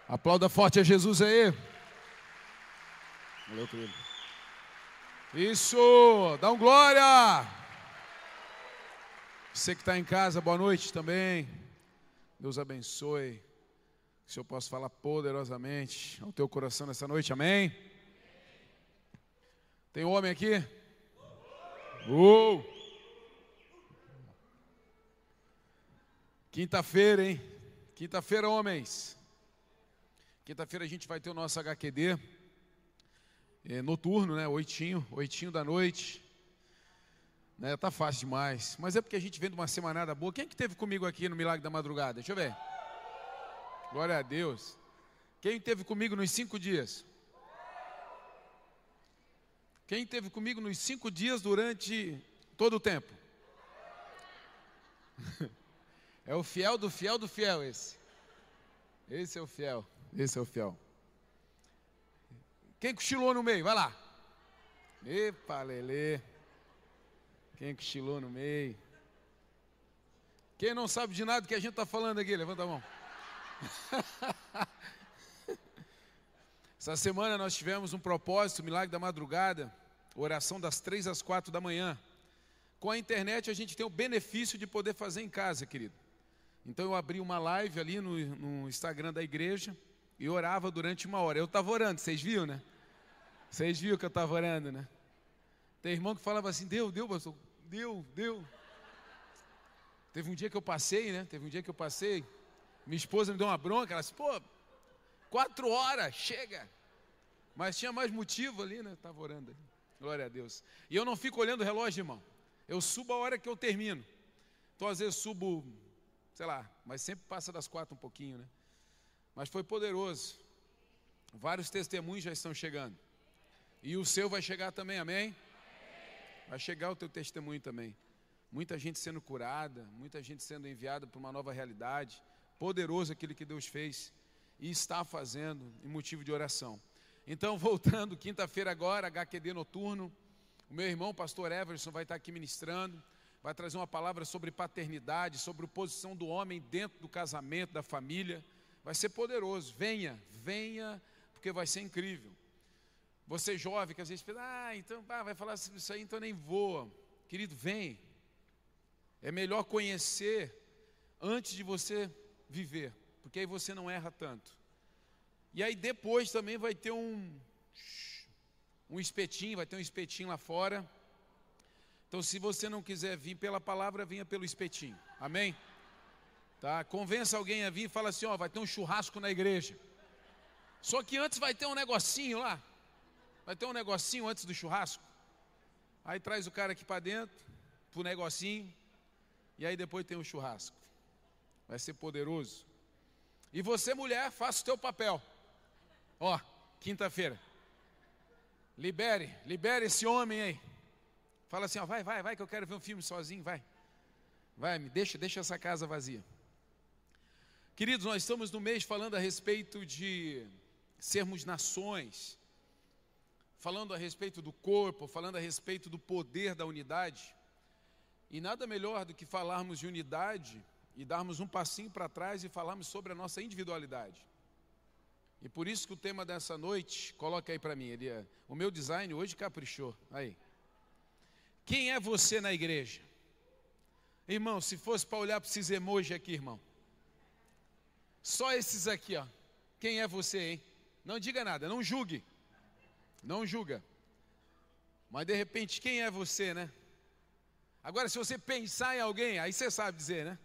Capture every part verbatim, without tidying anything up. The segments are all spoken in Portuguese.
Aplauda forte a Jesus aí. Valeu, querido. Isso, dá um glória. Você que está em casa, boa noite também. Deus abençoe. Que o Senhor possa falar poderosamente ao teu coração nessa noite, amém? Tem homem aqui? Uh! Quinta-feira, hein? Quinta-feira, homens. Quinta-feira a gente vai ter o nosso H Q D é, noturno, né? Oitinho, oitinho da noite. Né? Tá fácil demais. Mas é porque a gente vem de uma semanada boa. Quem que esteve comigo aqui no Milagre da Madrugada? Deixa eu ver. Glória a Deus. Quem esteve comigo nos cinco dias? Quem esteve comigo nos cinco dias durante todo o tempo? É o fiel do fiel do fiel esse. Esse é o fiel. Esse é o fiel. Quem cochilou no meio? Vai lá. Epa, lelê. Quem cochilou no meio? Quem não sabe de nada que a gente está falando aqui? Levanta a mão. Essa semana nós tivemos um propósito, Milagre da Madrugada, oração das três às quatro da manhã. Com a internet a gente tem o benefício de poder fazer em casa, querido. Então eu abri uma live ali no, no Instagram da igreja e orava durante uma hora. Eu estava orando, vocês viram, né? Vocês viram que eu estava orando, né? Tem irmão que falava assim, deu, deu, pastor, deu, deu. Teve um dia que eu passei, né? Teve um dia que eu passei, minha esposa me deu uma bronca, ela disse, pô, quatro horas, chega. Mas tinha mais motivo ali, né? Estava orando ali. Glória a Deus. E eu não fico olhando o relógio, irmão. Eu subo a hora que eu termino. Então às vezes subo, sei lá, mas sempre passa das quatro um pouquinho, né? Mas foi poderoso. Vários testemunhos já estão chegando. E o seu vai chegar também, amém? Vai chegar o teu testemunho também. Muita gente sendo curada, muita gente sendo enviada para uma nova realidade. Poderoso aquilo que Deus fez e está fazendo em motivo de oração. Então, voltando, quinta-feira agora, H Q D noturno. O meu irmão, pastor Everson, vai estar aqui ministrando. Vai trazer uma palavra sobre paternidade, sobre a posição do homem dentro do casamento, da família. Vai ser poderoso. Venha, venha, porque vai ser incrível. Você jovem que às vezes pensa, ah, então ah, vai falar isso aí, então eu nem vou. Querido, vem. É melhor conhecer antes de você viver, porque aí você não erra tanto. E aí depois também vai ter um, um espetinho, vai ter um espetinho lá fora. Então se você não quiser vir pela palavra, venha pelo espetinho, amém? Tá? Convença alguém a vir e fala assim, ó, vai ter um churrasco na igreja. Só que antes vai ter um negocinho lá. Vai ter um negocinho antes do churrasco. Aí traz o cara aqui para dentro, pro negocinho, e aí depois tem o churrasco. Vai ser poderoso. E você, mulher, faça o teu papel. Ó, quinta-feira. Libere, libere esse homem aí. Fala assim, ó, vai, vai, vai, que eu quero ver um filme sozinho, vai. Vai, me deixa, deixa essa casa vazia. Queridos, nós estamos no mês falando a respeito de sermos nações. Falando a respeito do corpo, falando a respeito do poder da unidade. E nada melhor do que falarmos de unidade e darmos um passinho para trás e falarmos sobre a nossa individualidade. E por isso que o tema dessa noite, coloca aí para mim, ele é, o meu design hoje caprichou, aí. Quem é você na igreja? Irmão, se fosse para olhar para esses emojis aqui, irmão. Só esses aqui, ó. Quem é você, hein? Não diga nada, não julgue. Não julga. Mas de repente, quem é você, né? Agora, se você pensar em alguém, aí você sabe dizer, né?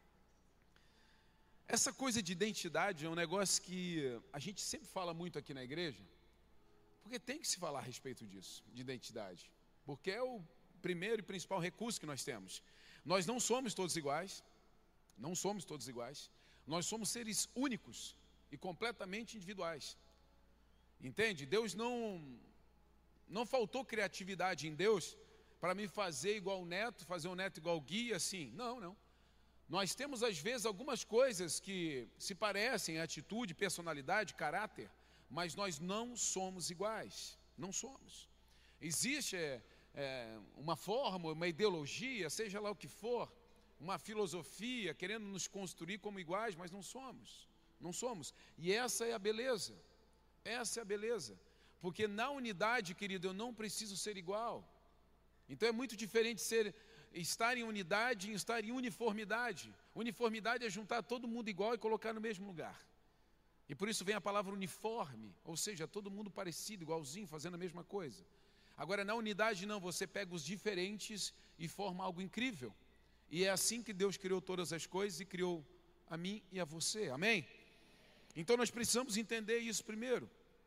Essa coisa de identidade é um negócio que a gente sempre fala muito aqui na igreja, porque tem que se falar a respeito disso, de identidade. Porque é o primeiro e principal recurso que nós temos. Nós não somos todos iguais, não somos todos iguais. Nós somos seres únicos e completamente individuais. Entende? Deus não, não faltou criatividade em Deus para me fazer igual o neto, fazer o neto igual o Gui, assim. Não, não. Nós temos às vezes algumas coisas que se parecem, atitude, personalidade, caráter, mas nós não somos iguais. Não somos. Existe é, é, uma forma, uma ideologia, seja lá o que for, uma filosofia querendo nos construir como iguais, mas não somos. não somos. E essa é a beleza, essa é a beleza. Porque na unidade, querido, eu não preciso ser igual. Então é muito diferente ser, estar em unidade e estar em uniformidade. Uniformidade é juntar todo mundo igual e colocar no mesmo lugar. E por isso vem a palavra uniforme, ou seja, todo mundo parecido, igualzinho, fazendo a mesma coisa. Agora, na unidade não, você pega os diferentes e forma algo incrível. E é assim que Deus criou todas as coisas e criou a mim e a você, amém? Então nós precisamos entender isso primeiro.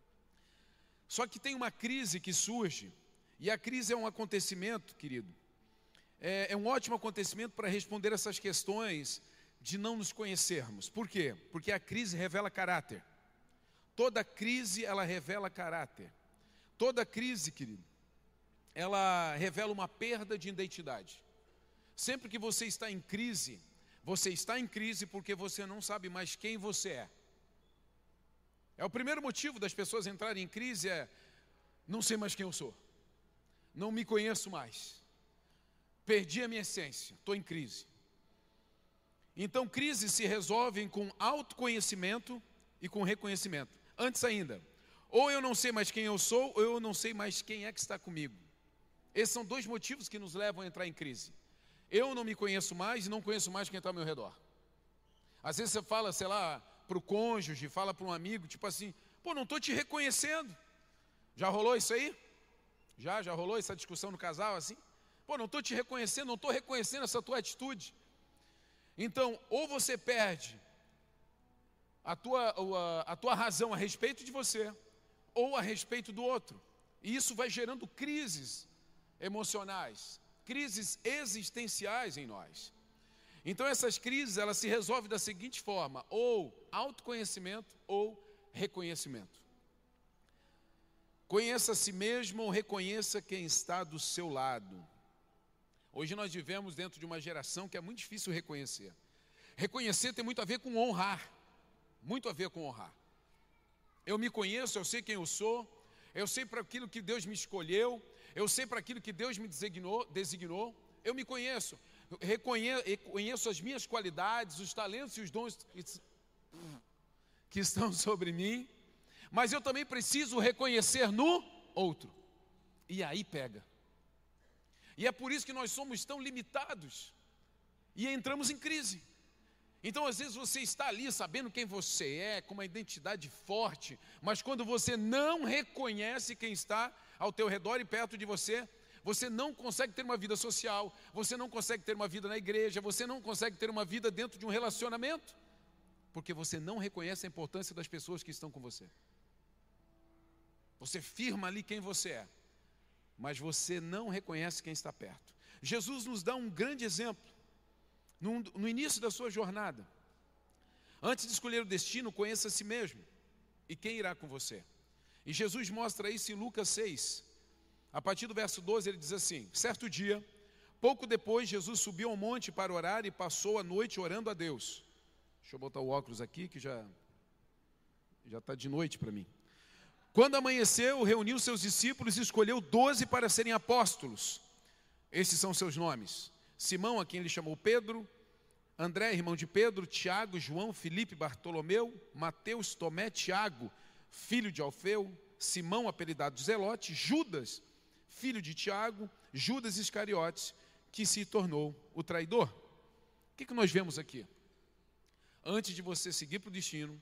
Só que tem uma crise que surge, e a crise é um acontecimento, querido, é, é um ótimo acontecimento para responder essas questões de não nos conhecermos. Por quê? Porque a crise revela caráter. Toda crise, ela revela caráter. Toda crise, querido, ela revela uma perda de identidade. Sempre que você está em crise, você está em crise porque você não sabe mais quem você é. É o primeiro motivo das pessoas entrarem em crise, é não sei mais quem eu sou. Não me conheço mais. Perdi a minha essência, estou em crise. Então, crises se resolvem com autoconhecimento e com reconhecimento. Antes ainda, ou eu não sei mais quem eu sou, ou eu não sei mais quem é que está comigo. Esses são dois motivos que nos levam a entrar em crise. Eu não me conheço mais e não conheço mais quem está ao meu redor. Às vezes você fala, sei lá, para o cônjuge, fala para um amigo, tipo assim, pô, não estou te reconhecendo. Já rolou isso aí? Já, já rolou essa discussão no casal assim? Pô, não estou te reconhecendo, não estou reconhecendo essa tua atitude. Então, ou você perde a tua, a, a tua razão a respeito de você, ou a respeito do outro. E isso vai gerando crises emocionais, crises existenciais em nós. Então, essas crises, elas se resolvem da seguinte forma, ou autoconhecimento ou reconhecimento. Conheça a si mesmo ou reconheça quem está do seu lado. Hoje nós vivemos dentro de uma geração que é muito difícil reconhecer. Reconhecer tem muito a ver com honrar. Muito a ver com honrar. Eu me conheço, eu sei quem eu sou, eu sei para aquilo que Deus me escolheu, eu sei para aquilo que Deus me designou, designou, eu me conheço, reconheço, reconheço as minhas qualidades, os talentos e os dons que estão sobre mim, mas eu também preciso reconhecer no outro. E aí pega. E é por isso que nós somos tão limitados e entramos em crise. Então, às vezes, você está ali sabendo quem você é, com uma identidade forte, mas quando você não reconhece quem está ao teu redor e perto de você, você não consegue ter uma vida social, você não consegue ter uma vida na igreja, você não consegue ter uma vida dentro de um relacionamento, porque você não reconhece a importância das pessoas que estão com você. Você firma ali quem você é, mas você não reconhece quem está perto. Jesus nos dá um grande exemplo no, no início da sua jornada. Antes de escolher o destino, conheça a si mesmo e quem irá com você. E Jesus mostra isso em Lucas seis. A partir do verso doze ele diz assim: certo dia, pouco depois, Jesus subiu ao monte para orar e passou a noite orando a Deus. Deixa eu botar o óculos aqui que já já está de noite para mim. Quando amanheceu, reuniu seus discípulos e escolheu doze para serem apóstolos. Esses são seus nomes: Simão, a quem ele chamou Pedro, André, irmão de Pedro, Tiago, João, Filipe, Bartolomeu, Mateus, Tomé, Tiago, filho de Alfeu, Simão, apelidado de Zelote, Judas, filho de Tiago, Judas Iscariotes, que se tornou o traidor. O que, que nós vemos aqui? Antes de você seguir para o destino,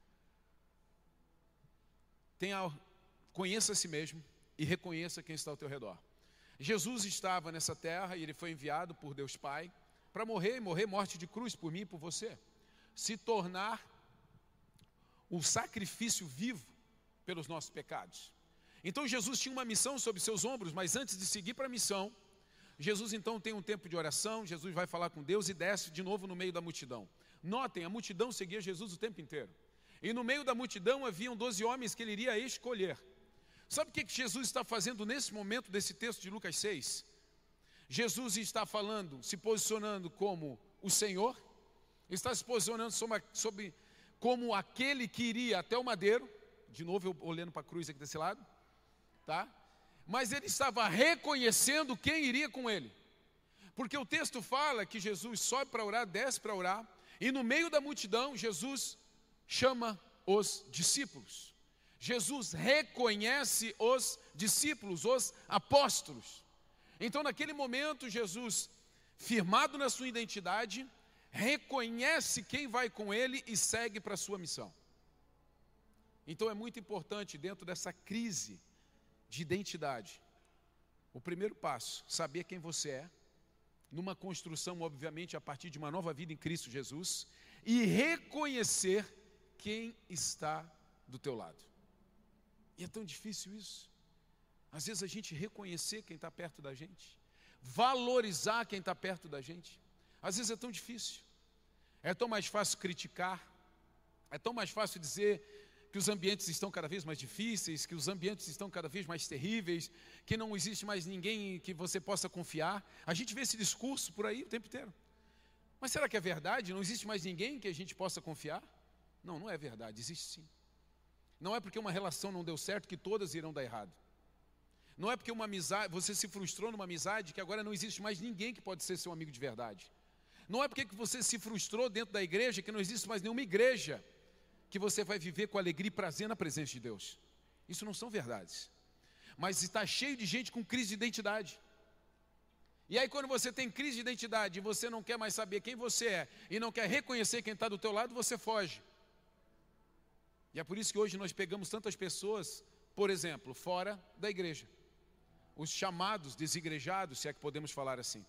tenha, conheça a si mesmo e reconheça quem está ao teu redor. Jesus estava nessa terra e ele foi enviado por Deus Pai para morrer e morrer morte de cruz por mim e por você. Se tornar o sacrifício vivo pelos nossos pecados. Então Jesus tinha uma missão sobre seus ombros, mas antes de seguir para a missão, Jesus então tem um tempo de oração, Jesus vai falar com Deus e desce de novo no meio da multidão. Notem, a multidão seguia Jesus o tempo inteiro. E no meio da multidão haviam doze homens que ele iria escolher. Sabe o que Jesus está fazendo nesse momento desse texto de Lucas seis? Jesus está falando, se posicionando como o Senhor, está se posicionando sobre, sobre como aquele que iria até o madeiro, de novo eu olhando para a cruz aqui desse lado, tá? Mas ele estava reconhecendo quem iria com ele. Porque o texto fala que Jesus sobe para orar, desce para orar, e no meio da multidão, Jesus chama os discípulos. Jesus reconhece os discípulos, os apóstolos. Então, naquele momento, Jesus, firmado na sua identidade, reconhece quem vai com ele e segue para a sua missão. Então, é muito importante, dentro dessa crise de identidade, o primeiro passo, saber quem você é, numa construção, obviamente, a partir de uma nova vida em Cristo Jesus, e reconhecer quem está do teu lado. E é tão difícil isso. Às vezes a gente reconhecer quem está perto da gente, valorizar quem está perto da gente, às vezes é tão difícil. É tão mais fácil criticar, é tão mais fácil dizer que os ambientes estão cada vez mais difíceis, que os ambientes estão cada vez mais terríveis, que não existe mais ninguém que você possa confiar. A gente vê esse discurso por aí o tempo inteiro. Mas será que é verdade? Não existe mais ninguém que a gente possa confiar? Não, não é verdade, existe sim. Não é porque uma relação não deu certo que todas irão dar errado. Não é porque uma amizade, você se frustrou numa amizade que agora não existe mais ninguém que pode ser seu amigo de verdade. Não é porque você se frustrou dentro da igreja que não existe mais nenhuma igreja que você vai viver com alegria e prazer na presença de Deus. Isso não são verdades. Mas está cheio de gente com crise de identidade. E aí quando você tem crise de identidade e você não quer mais saber quem você é e não quer reconhecer quem está do teu lado, você foge. E é por isso que hoje nós pegamos tantas pessoas, por exemplo, fora da igreja. Os chamados desigrejados, se é que podemos falar assim.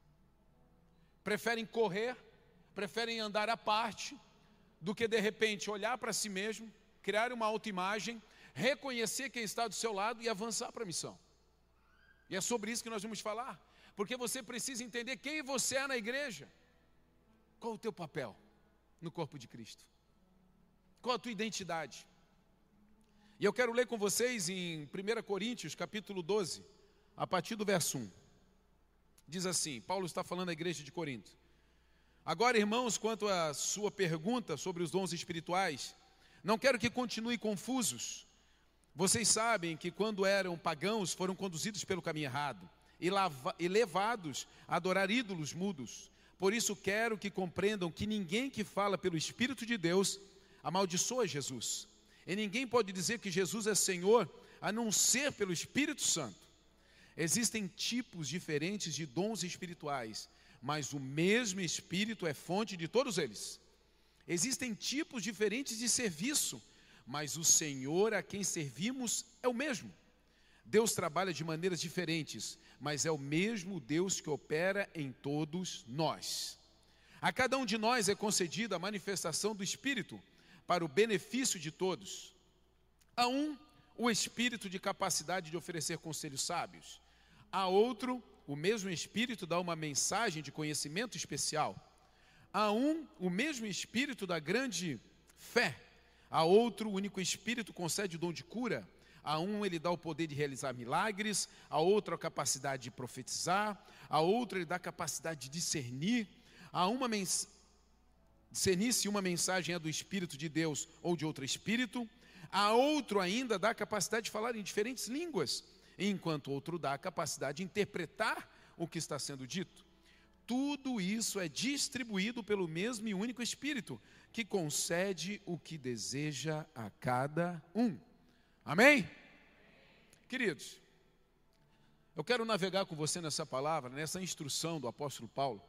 Preferem correr, preferem andar à parte, do que de repente olhar para si mesmo, criar uma autoimagem, reconhecer quem está do seu lado e avançar para a missão. E é sobre isso que nós vamos falar. Porque você precisa entender quem você é na igreja. Qual o teu papel no corpo de Cristo? Qual a tua identidade? E eu quero ler com vocês em primeira Coríntios, capítulo doze, a partir do verso um. Diz assim, Paulo está falando à igreja de Corinto. Agora, irmãos, quanto à sua pergunta sobre os dons espirituais, não quero que continue confusos. Vocês sabem que quando eram pagãos foram conduzidos pelo caminho errado e, lava, e levados a adorar ídolos mudos. Por isso quero que compreendam que ninguém que fala pelo Espírito de Deus amaldiçoa Jesus. E ninguém pode dizer que Jesus é Senhor a não ser pelo Espírito Santo. Existem tipos diferentes de dons espirituais, mas o mesmo Espírito é fonte de todos eles. Existem tipos diferentes de serviço, mas o Senhor a quem servimos é o mesmo. Deus trabalha de maneiras diferentes, mas é o mesmo Deus que opera em todos nós. A cada um de nós é concedida a manifestação do Espírito para o benefício de todos. A um, o Espírito de capacidade de oferecer conselhos sábios. A outro, o mesmo Espírito dá uma mensagem de conhecimento especial. A um, o mesmo Espírito da grande fé. A outro, o único Espírito concede o dom de cura. A um, ele dá o poder de realizar milagres. A outro, a capacidade de profetizar. A outro, ele dá a capacidade de discernir. A uma mens... discernir se uma mensagem é do Espírito de Deus ou de outro Espírito. A outro ainda dá a capacidade de falar em diferentes línguas, enquanto outro dá a capacidade de interpretar o que está sendo dito. Tudo isso é distribuído pelo mesmo e único Espírito, que concede o que deseja a cada um. Amém? Queridos, eu quero navegar com você nessa palavra, nessa instrução do apóstolo Paulo,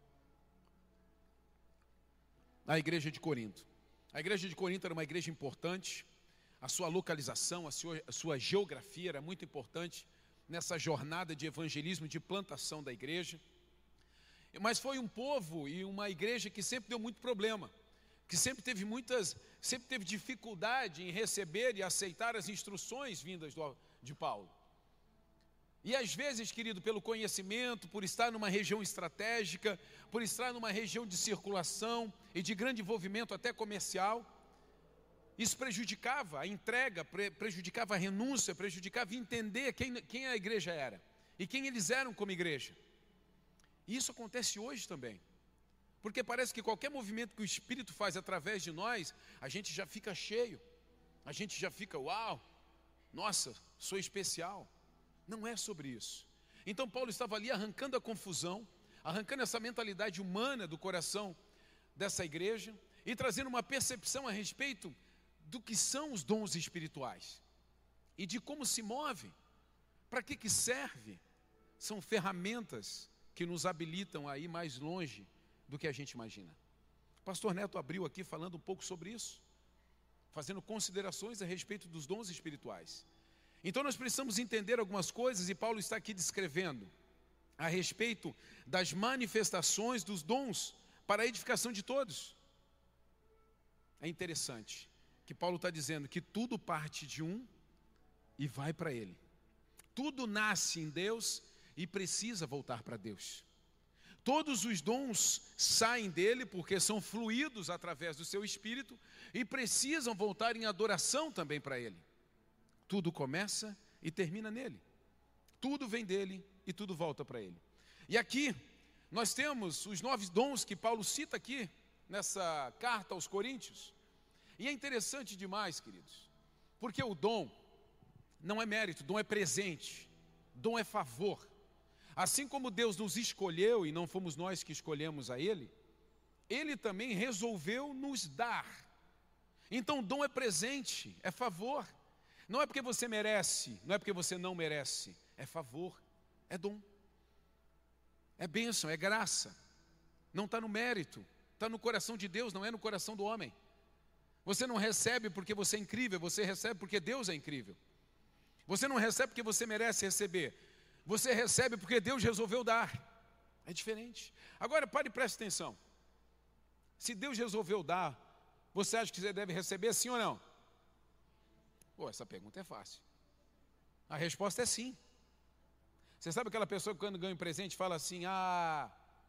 na igreja de Corinto. A igreja de Corinto era uma igreja importante. A sua localização, a sua, a sua geografia era muito importante nessa jornada de evangelismo, de plantação da igreja. Mas foi um povo e uma igreja que sempre deu muito problema, que sempre teve muitas, sempre teve dificuldade em receber e aceitar as instruções vindas do, de Paulo. E às vezes, querido, pelo conhecimento, por estar numa região estratégica, por estar numa região de circulação e de grande envolvimento até comercial, isso prejudicava a entrega, prejudicava a renúncia, prejudicava entender quem, quem a igreja era e quem eles eram como igreja. E isso acontece hoje também, porque parece que qualquer movimento que o Espírito faz através de nós, a gente já fica cheio, a gente já fica, uau, nossa, sou especial. Não é sobre isso. Então Paulo estava ali arrancando a confusão, arrancando essa mentalidade humana do coração dessa igreja, e trazendo uma percepção a respeito do que são os dons espirituais e de como se move, para que que serve. São ferramentas que nos habilitam a ir mais longe do que a gente imagina. O pastor Neto abriu aqui falando um pouco sobre isso, fazendo considerações a respeito dos dons espirituais. Então nós precisamos entender algumas coisas, e Paulo está aqui descrevendo a respeito das manifestações dos dons para a edificação de todos. É interessante que Paulo está dizendo que tudo parte de um e vai para ele. Tudo nasce em Deus e precisa voltar para Deus. Todos os dons saem dele porque são fluídos através do seu espírito e precisam voltar em adoração também para ele. Tudo começa e termina nele. Tudo vem dele e tudo volta para ele. E aqui nós temos os nove dons que Paulo cita aqui nessa carta aos Coríntios. E é interessante demais, queridos, porque o dom não é mérito, dom é presente, dom é favor. Assim como Deus nos escolheu e não fomos nós que escolhemos a Ele, Ele também resolveu nos dar. Então dom é presente, é favor. Não é porque você merece, não é porque você não merece, é favor, é dom. É bênção, é graça. Não está no mérito, está no coração de Deus, não é no coração do homem. Você não recebe porque você é incrível, você recebe porque Deus é incrível. Você não recebe porque você merece receber, você recebe porque Deus resolveu dar. É diferente. Agora pare e preste atenção. Se Deus resolveu dar, você acha que você deve receber sim ou não? Pô, essa pergunta é fácil. A resposta é sim. Você sabe aquela pessoa que quando ganha um presente fala assim, ah,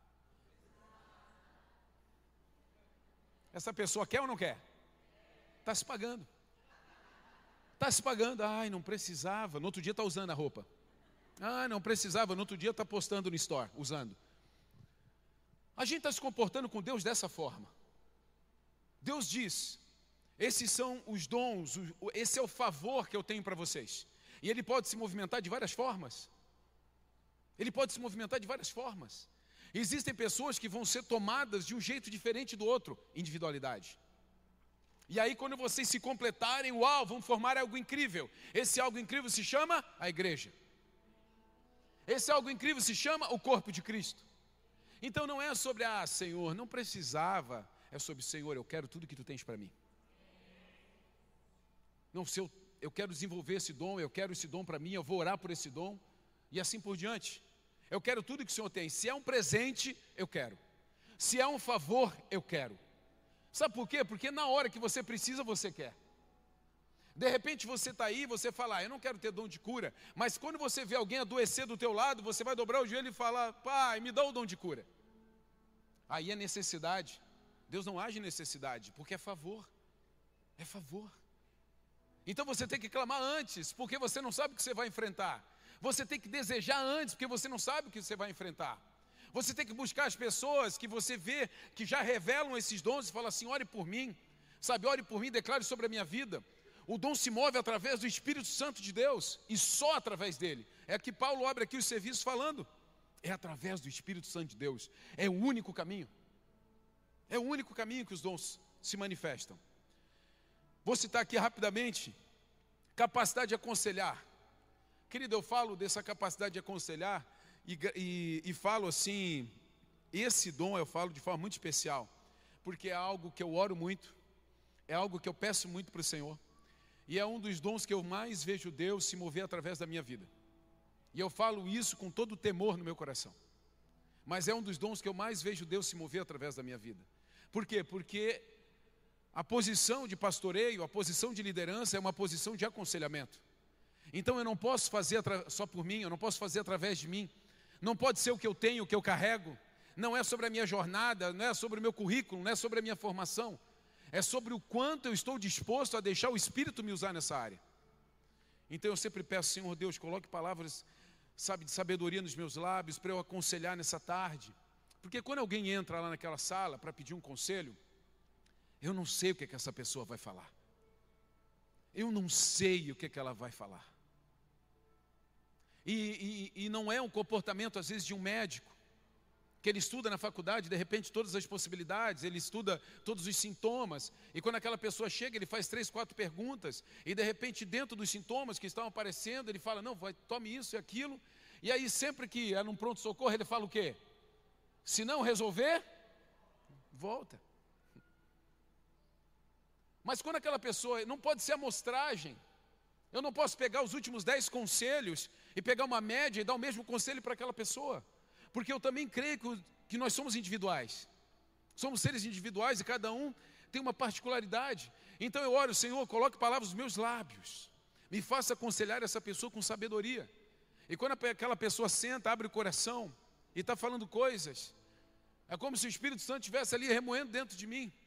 essa pessoa quer ou não quer? Está se pagando. Está se pagando. Ai, não precisava. No outro dia está usando a roupa. Ah, não precisava. No outro dia está postando no store, usando. A gente está se comportando com Deus dessa forma. Deus diz, esses são os dons, esse é o favor que eu tenho para vocês. E Ele pode se movimentar de várias formas. Ele pode se movimentar de várias formas. Existem pessoas que vão ser tomadas de um jeito diferente do outro, individualidade. E aí quando vocês se completarem, uau, vão formar algo incrível. Esse algo incrível se chama a igreja. Esse algo incrível se chama o corpo de Cristo. Então não é sobre, ah, Senhor, não precisava. É sobre, Senhor, eu quero tudo que Tu tens para mim. Não, se eu, eu quero desenvolver esse dom, eu quero esse dom para mim, eu vou orar por esse dom. E assim por diante. Eu quero tudo que o Senhor tem. Se é um presente, eu quero. Se é um favor, eu quero. Sabe por quê? Porque na hora que você precisa, você quer. De repente você está aí, você fala, ah, eu não quero ter dom de cura. Mas quando você vê alguém adoecer do teu lado, você vai dobrar o joelho e falar, pai, me dá o dom de cura. Aí é necessidade. Deus não age em necessidade, porque é favor. É favor. Então você tem que clamar antes, porque você não sabe o que você vai enfrentar. Você tem que desejar antes, porque você não sabe o que você vai enfrentar. Você tem que buscar as pessoas que você vê, que já revelam esses dons e fala assim, ore por mim. Sabe, ore por mim, declare sobre a minha vida. O dom se move através do Espírito Santo de Deus, e só através dele. É que Paulo abre aqui os serviços falando. É através do Espírito Santo de Deus. É o único caminho. É o único caminho que os dons se manifestam. Vou citar aqui rapidamente, capacidade de aconselhar. Querido, eu falo dessa capacidade de aconselhar e, e, e falo assim, esse dom eu falo de forma muito especial, porque é algo que eu oro muito, é algo que eu peço muito para o Senhor, e é um dos dons que eu mais vejo Deus se mover através da minha vida. E eu falo isso com todo o temor no meu coração, mas é um dos dons que eu mais vejo Deus se mover através da minha vida. Por quê? Porque a posição de pastoreio, a posição de liderança é uma posição de aconselhamento. Então eu não posso fazer só por mim, eu não posso fazer através de mim. Não pode ser o que eu tenho, o que eu carrego. Não é sobre a minha jornada, não é sobre o meu currículo, não é sobre a minha formação. É sobre o quanto eu estou disposto a deixar o Espírito me usar nessa área. Então eu sempre peço, Senhor Deus, coloque palavras, sabe, de sabedoria nos meus lábios para eu aconselhar nessa tarde. Porque quando alguém entra lá naquela sala para pedir um conselho, eu não sei o que, é que essa pessoa vai falar. Eu não sei o que, é que ela vai falar. E, e, e não é um comportamento, às vezes, de um médico, que ele estuda na faculdade, de repente, todas as possibilidades, ele estuda todos os sintomas, e quando aquela pessoa chega, ele faz três, quatro perguntas, e de repente, dentro dos sintomas que estão aparecendo, ele fala, não, vai, tome isso e aquilo, e aí sempre que é num pronto-socorro, ele fala o quê? Se não resolver, volta. Mas quando aquela pessoa, não pode ser amostragem, eu não posso pegar os últimos dez conselhos e pegar uma média e dar o mesmo conselho para aquela pessoa. Porque eu também creio que, que nós somos individuais. Somos seres individuais e cada um tem uma particularidade. Então eu oro, Senhor, coloque palavras nos meus lábios. Me faça aconselhar essa pessoa com sabedoria. E quando aquela pessoa senta, abre o coração e está falando coisas, é como se o Espírito Santo estivesse ali remoendo dentro de mim.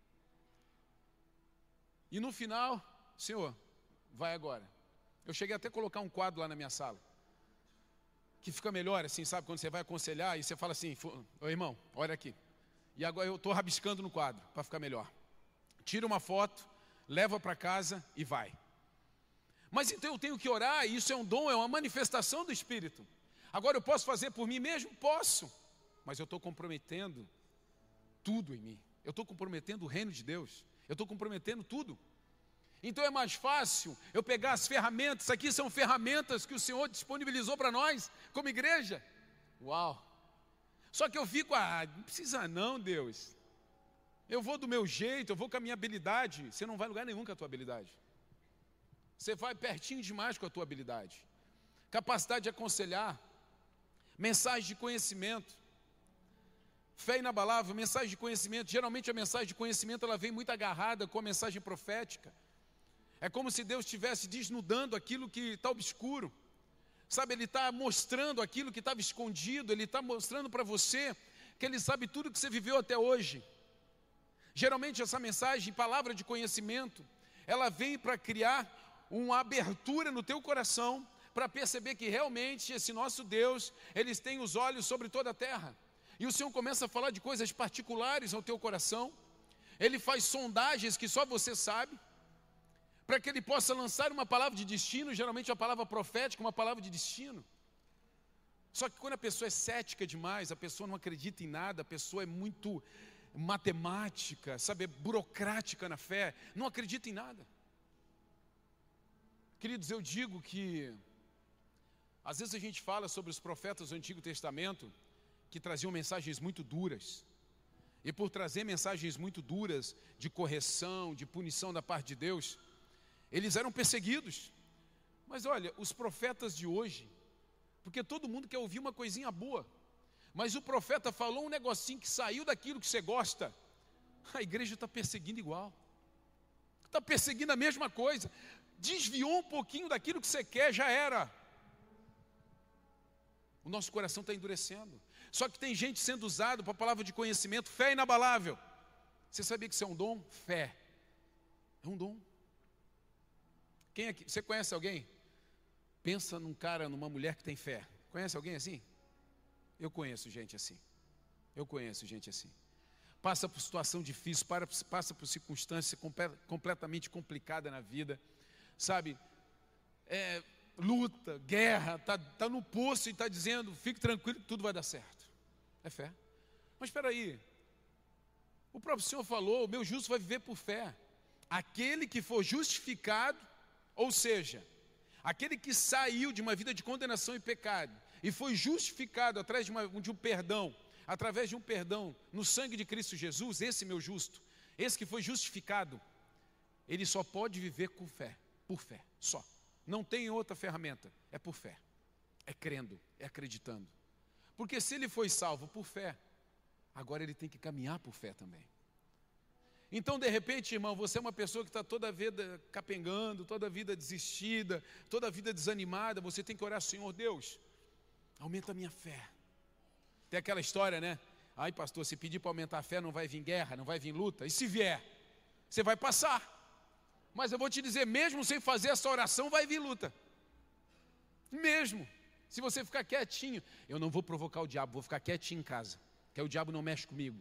E no final, Senhor, vai agora. Eu cheguei até a colocar um quadro lá na minha sala, que fica melhor assim, sabe, quando você vai aconselhar e você fala assim, ô irmão, olha aqui. E agora eu estou rabiscando no quadro, para ficar melhor. Tira uma foto, leva para casa e vai. Mas então eu tenho que orar, e isso é um dom, é uma manifestação do Espírito. Agora eu posso fazer por mim mesmo? Posso. Mas eu estou comprometendo tudo em mim. Eu estou comprometendo o reino de Deus. Eu estou comprometendo tudo. Então é mais fácil eu pegar as ferramentas, aqui são ferramentas que o Senhor disponibilizou para nós, como igreja. Uau! Só que eu fico, ah, não precisa não, Deus. Eu vou do meu jeito, eu vou com a minha habilidade. Você não vai em lugar nenhum com a tua habilidade. Você vai pertinho demais com a tua habilidade. Capacidade de aconselhar, mensagem de conhecimento. Fé inabalável, mensagem de conhecimento. Geralmente a mensagem de conhecimento ela vem muito agarrada com a mensagem profética. É como se Deus estivesse desnudando aquilo que está obscuro. Sabe, Ele está mostrando aquilo que estava escondido. Ele está mostrando para você que Ele sabe tudo que você viveu até hoje. Geralmente essa mensagem, palavra de conhecimento, ela vem para criar uma abertura no teu coração, para perceber que realmente esse nosso Deus, Ele tem os olhos sobre toda a terra. E o Senhor começa a falar de coisas particulares ao teu coração. Ele faz sondagens que só você sabe, para que Ele possa lançar uma palavra de destino, geralmente a palavra profética, uma palavra de destino. Só que quando a pessoa é cética demais, a pessoa não acredita em nada, a pessoa é muito matemática, sabe, é burocrática na fé, não acredita em nada. Queridos, eu digo que, às vezes a gente fala sobre os profetas do Antigo Testamento, que traziam mensagens muito duras, e por trazer mensagens muito duras, de correção, de punição da parte de Deus, eles eram perseguidos. Mas olha, os profetas de hoje, porque todo mundo quer ouvir uma coisinha boa, mas o profeta falou um negocinho que saiu daquilo que você gosta, a igreja está perseguindo igual, está perseguindo a mesma coisa, desviou um pouquinho daquilo que você quer, já era. O nosso coração está endurecendo. Só que tem gente sendo usado para a palavra de conhecimento, fé inabalável. Você sabia que isso é um dom? Fé. É um dom. Quem aqui, você conhece alguém? Pensa num cara, numa mulher que tem fé. Conhece alguém assim? Eu conheço gente assim. Eu conheço gente assim. Passa por situação difícil, para, passa por circunstância completamente complicada na vida. Sabe? É, luta, guerra, está tá no poço e está dizendo, fique tranquilo que tudo vai dar certo. É fé. Mas espera aí, o próprio Senhor falou, o meu justo vai viver por fé. Aquele que for justificado, ou seja, aquele que saiu de uma vida de condenação e pecado, e foi justificado através de, uma, de um perdão, através de um perdão no sangue de Cristo Jesus, esse meu justo, esse que foi justificado, ele só pode viver com fé, por fé, só. Não tem outra ferramenta, é por fé, é crendo, é acreditando. Porque se ele foi salvo por fé, agora ele tem que caminhar por fé também. Então, de repente, irmão, você é uma pessoa que está toda a vida capengando, toda a vida desistida, toda a vida desanimada, você tem que orar, Senhor Deus, aumenta a minha fé. Tem aquela história, né? Ai, pastor, se pedir para aumentar a fé, não vai vir guerra, não vai vir luta. E se vier, você vai passar. Mas eu vou te dizer, mesmo sem fazer essa oração, vai vir luta. Mesmo. Se você ficar quietinho, eu não vou provocar o diabo, vou ficar quietinho em casa, que aí o diabo não mexe comigo.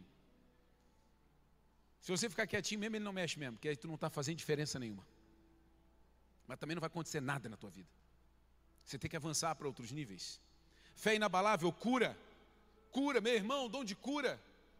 Se você ficar quietinho mesmo, ele não mexe mesmo, porque aí tu não está fazendo diferença nenhuma. Mas também não vai acontecer nada na tua vida. Você tem que avançar para outros níveis. Fé inabalável, cura. Cura, meu irmão, dom de cura.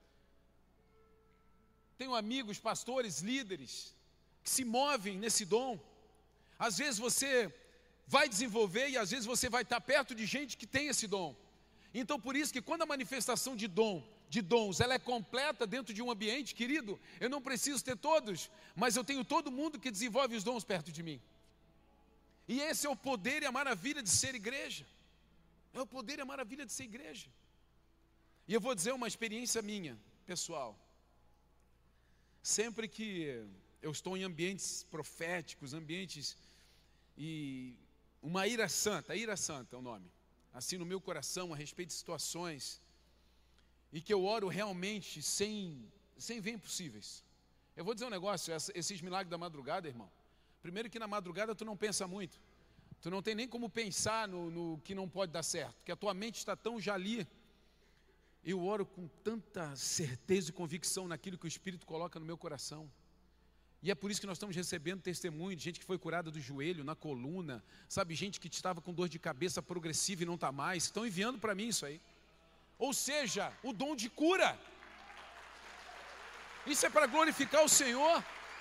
Tenho amigos, pastores, líderes, que se movem nesse dom. Às vezes você vai desenvolver e às vezes você vai estar perto de gente que tem esse dom. Então por isso que quando a manifestação de dom, de dons, ela é completa dentro de um ambiente, querido, eu não preciso ter todos, mas eu tenho todo mundo que desenvolve os dons perto de mim. E esse é o poder e a maravilha de ser igreja. É o poder e a maravilha de ser igreja. E eu vou dizer uma experiência minha, pessoal. Sempre que eu estou em ambientes proféticos, ambientes e uma ira santa, ira santa é o nome, assim no meu coração a respeito de situações, e que eu oro realmente sem, sem ver impossíveis. Eu vou dizer um negócio, esses milagres da madrugada, irmão. Primeiro que na madrugada tu não pensa muito, tu não tem nem como pensar no, no que não pode dar certo, porque a tua mente está tão já ali. Eu oro com tanta certeza e convicção naquilo que o Espírito coloca no meu coração. E é por isso que nós estamos recebendo testemunho de gente que foi curada do joelho, na coluna, sabe, gente que estava com dor de cabeça progressiva e não está mais. Estão enviando para mim isso aí. Ou seja, o dom de cura. Isso é para glorificar o Senhor.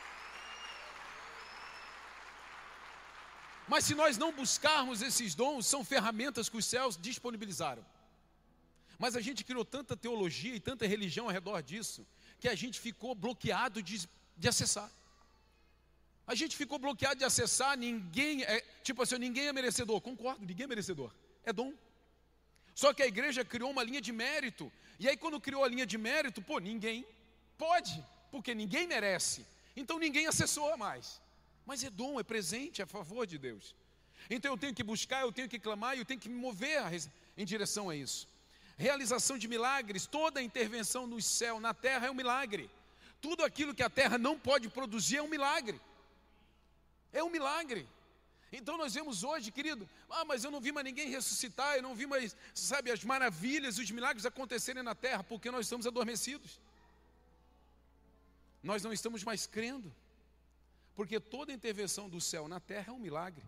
Mas se nós não buscarmos esses dons, são ferramentas que os céus disponibilizaram. Mas a gente criou tanta teologia e tanta religião ao redor disso, que a gente ficou bloqueado de, de acessar. A gente ficou bloqueado de acessar, ninguém, é, tipo assim, ninguém é merecedor. Concordo, ninguém é merecedor, é dom. Só que a igreja criou uma linha de mérito, e aí quando criou a linha de mérito, pô, ninguém pode, porque ninguém merece. Então ninguém acessou mais. Mas é dom, é presente, é a favor de Deus. Então eu tenho que buscar, eu tenho que clamar, eu tenho que me mover em direção a isso. Realização de milagres, toda intervenção no céu, na terra é um milagre. Tudo aquilo que a terra não pode produzir é um milagre. É um milagre. Então nós vemos hoje, querido, ah, mas eu não vi mais ninguém ressuscitar, eu não vi mais, sabe, as maravilhas, os milagres acontecerem na terra, porque nós estamos adormecidos. Nós não estamos mais crendo, porque toda intervenção do céu na terra é um milagre.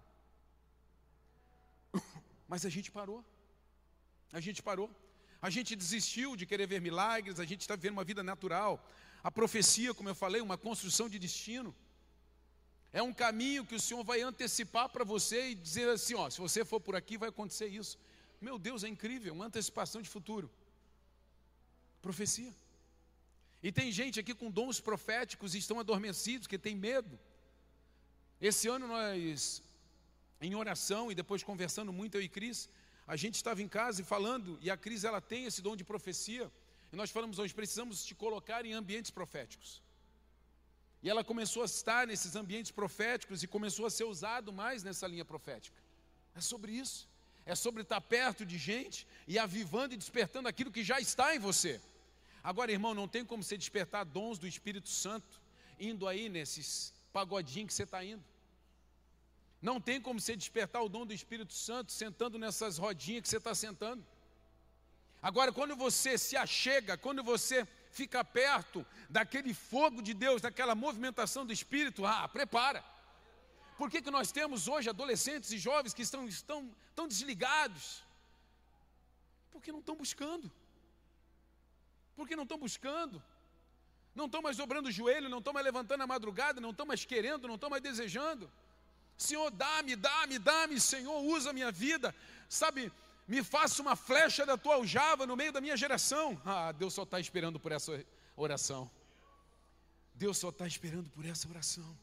Mas a gente parou. A gente parou. A gente desistiu de querer ver milagres, a gente está vivendo uma vida natural. A profecia, como eu falei, uma construção de destino. É um caminho que o Senhor vai antecipar para você e dizer assim, ó, se você for por aqui vai acontecer isso. Meu Deus, é incrível, uma antecipação de futuro. Profecia. E tem gente aqui com dons proféticos e estão adormecidos, que tem medo. Esse ano nós, em oração e depois conversando muito, eu e Cris, a gente estava em casa e falando, e a Cris ela tem esse dom de profecia, e nós falamos, nós precisamos te colocar em ambientes proféticos. E ela começou a estar nesses ambientes proféticos e começou a ser usado mais nessa linha profética. É sobre isso, é sobre estar perto de gente e avivando e despertando aquilo que já está em você. Agora, irmão, não tem como você despertar dons do Espírito Santo indo aí nesses pagodinhos que você está indo. Não tem como você despertar o dom do Espírito Santo sentando nessas rodinhas que você está sentando. Agora, quando você se achega, quando você fica perto daquele fogo de Deus, daquela movimentação do Espírito, ah, prepara. Por que que nós temos hoje adolescentes e jovens que estão, estão tão desligados? Porque não estão buscando. Porque não estão buscando. Não estão mais dobrando o joelho, não estão mais levantando a madrugada, não estão mais querendo, não estão mais desejando. Senhor, dá-me, dá-me, dá-me, Senhor, usa a minha vida, sabe, me faça uma flecha da tua aljava no meio da minha geração. Ah, Deus só está esperando por essa oração. Deus só está esperando por essa oração.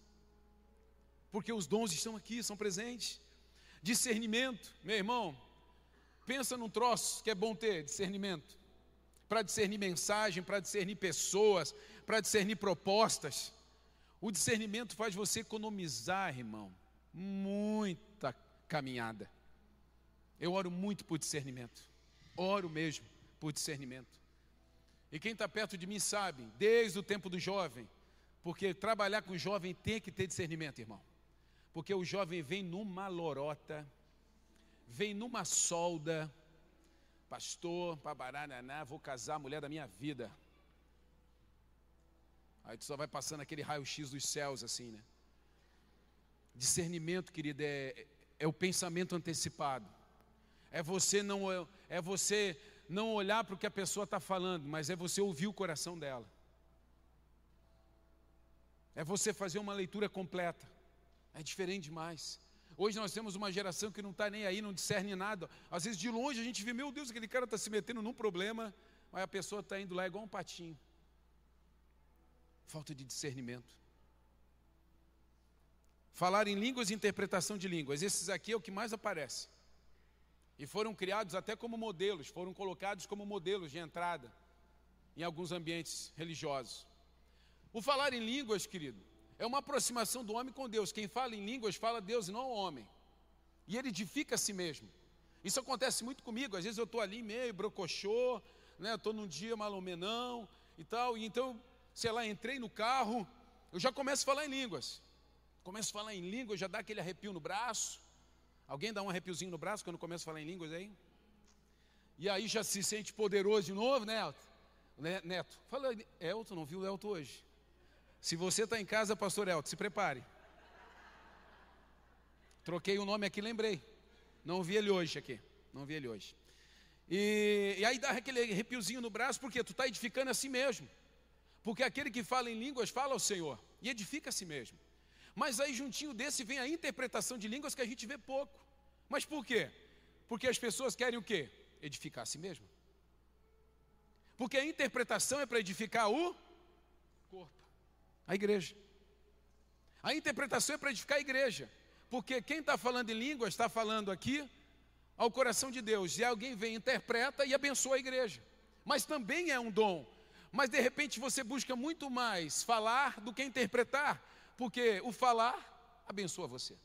Porque os dons estão aqui, são presentes. Discernimento, meu irmão, pensa num troço que é bom ter, discernimento. Para discernir mensagem, para discernir pessoas, para discernir propostas. O discernimento faz você economizar, irmão, muita caminhada. Eu oro muito por discernimento. Oro mesmo por discernimento. E quem está perto de mim sabe, desde o tempo do jovem, porque trabalhar com jovem tem que ter discernimento, irmão. Porque o jovem vem numa lorota, vem numa solda, pastor, pabarananá, vou casar a mulher da minha vida. Aí tu só vai passando aquele raio-x dos céus assim, né? Discernimento, querido, é, é o pensamento antecipado. É você não é, é você não olhar para o que a pessoa está falando, mas é você ouvir o coração dela. É você fazer uma leitura completa. É diferente demais. Hoje nós temos uma geração que não está nem aí, não discerne nada. Às vezes de longe a gente vê, meu Deus, aquele cara está se metendo num problema, mas a pessoa está indo lá igual um patinho. Falta de discernimento. Falar em línguas e interpretação de línguas, esses aqui é o que mais aparece. E foram criados até como modelos, foram colocados como modelos de entrada em alguns ambientes religiosos. O falar em línguas, querido, é uma aproximação do homem com Deus. Quem fala em línguas fala a Deus e não ao homem. E ele edifica a si mesmo. Isso acontece muito comigo. Às vezes eu estou ali meio brocochô, né? Estou num dia malomenão e tal. E então, sei lá, entrei no carro, eu já começo a falar em línguas. Começo a falar em línguas, já dá aquele arrepio no braço. Alguém dá um arrepiozinho no braço quando começa a falar em línguas aí? E aí já se sente poderoso de novo, né, Elton? Neto, fala, Elton, não viu o Elton hoje? Se você está em casa, pastor Elton, se prepare. Troquei o nome aqui, lembrei. Não vi ele hoje aqui. Não vi ele hoje. E, e aí dá aquele arrepiozinho no braço, porque tu está edificando a si mesmo. Porque aquele que fala em línguas fala ao Senhor e edifica a si mesmo. Mas aí juntinho desse vem a interpretação de línguas que a gente vê pouco. Mas por quê? Porque as pessoas querem o quê? Edificar a si mesmo. Porque a interpretação é para edificar o corpo, a igreja. A interpretação é para edificar a igreja. Porque quem está falando em línguas está falando aqui ao coração de Deus. E alguém vem, interpreta e abençoa a igreja. Mas também é um dom. Mas de repente você busca muito mais falar do que interpretar. Porque o falar abençoa você.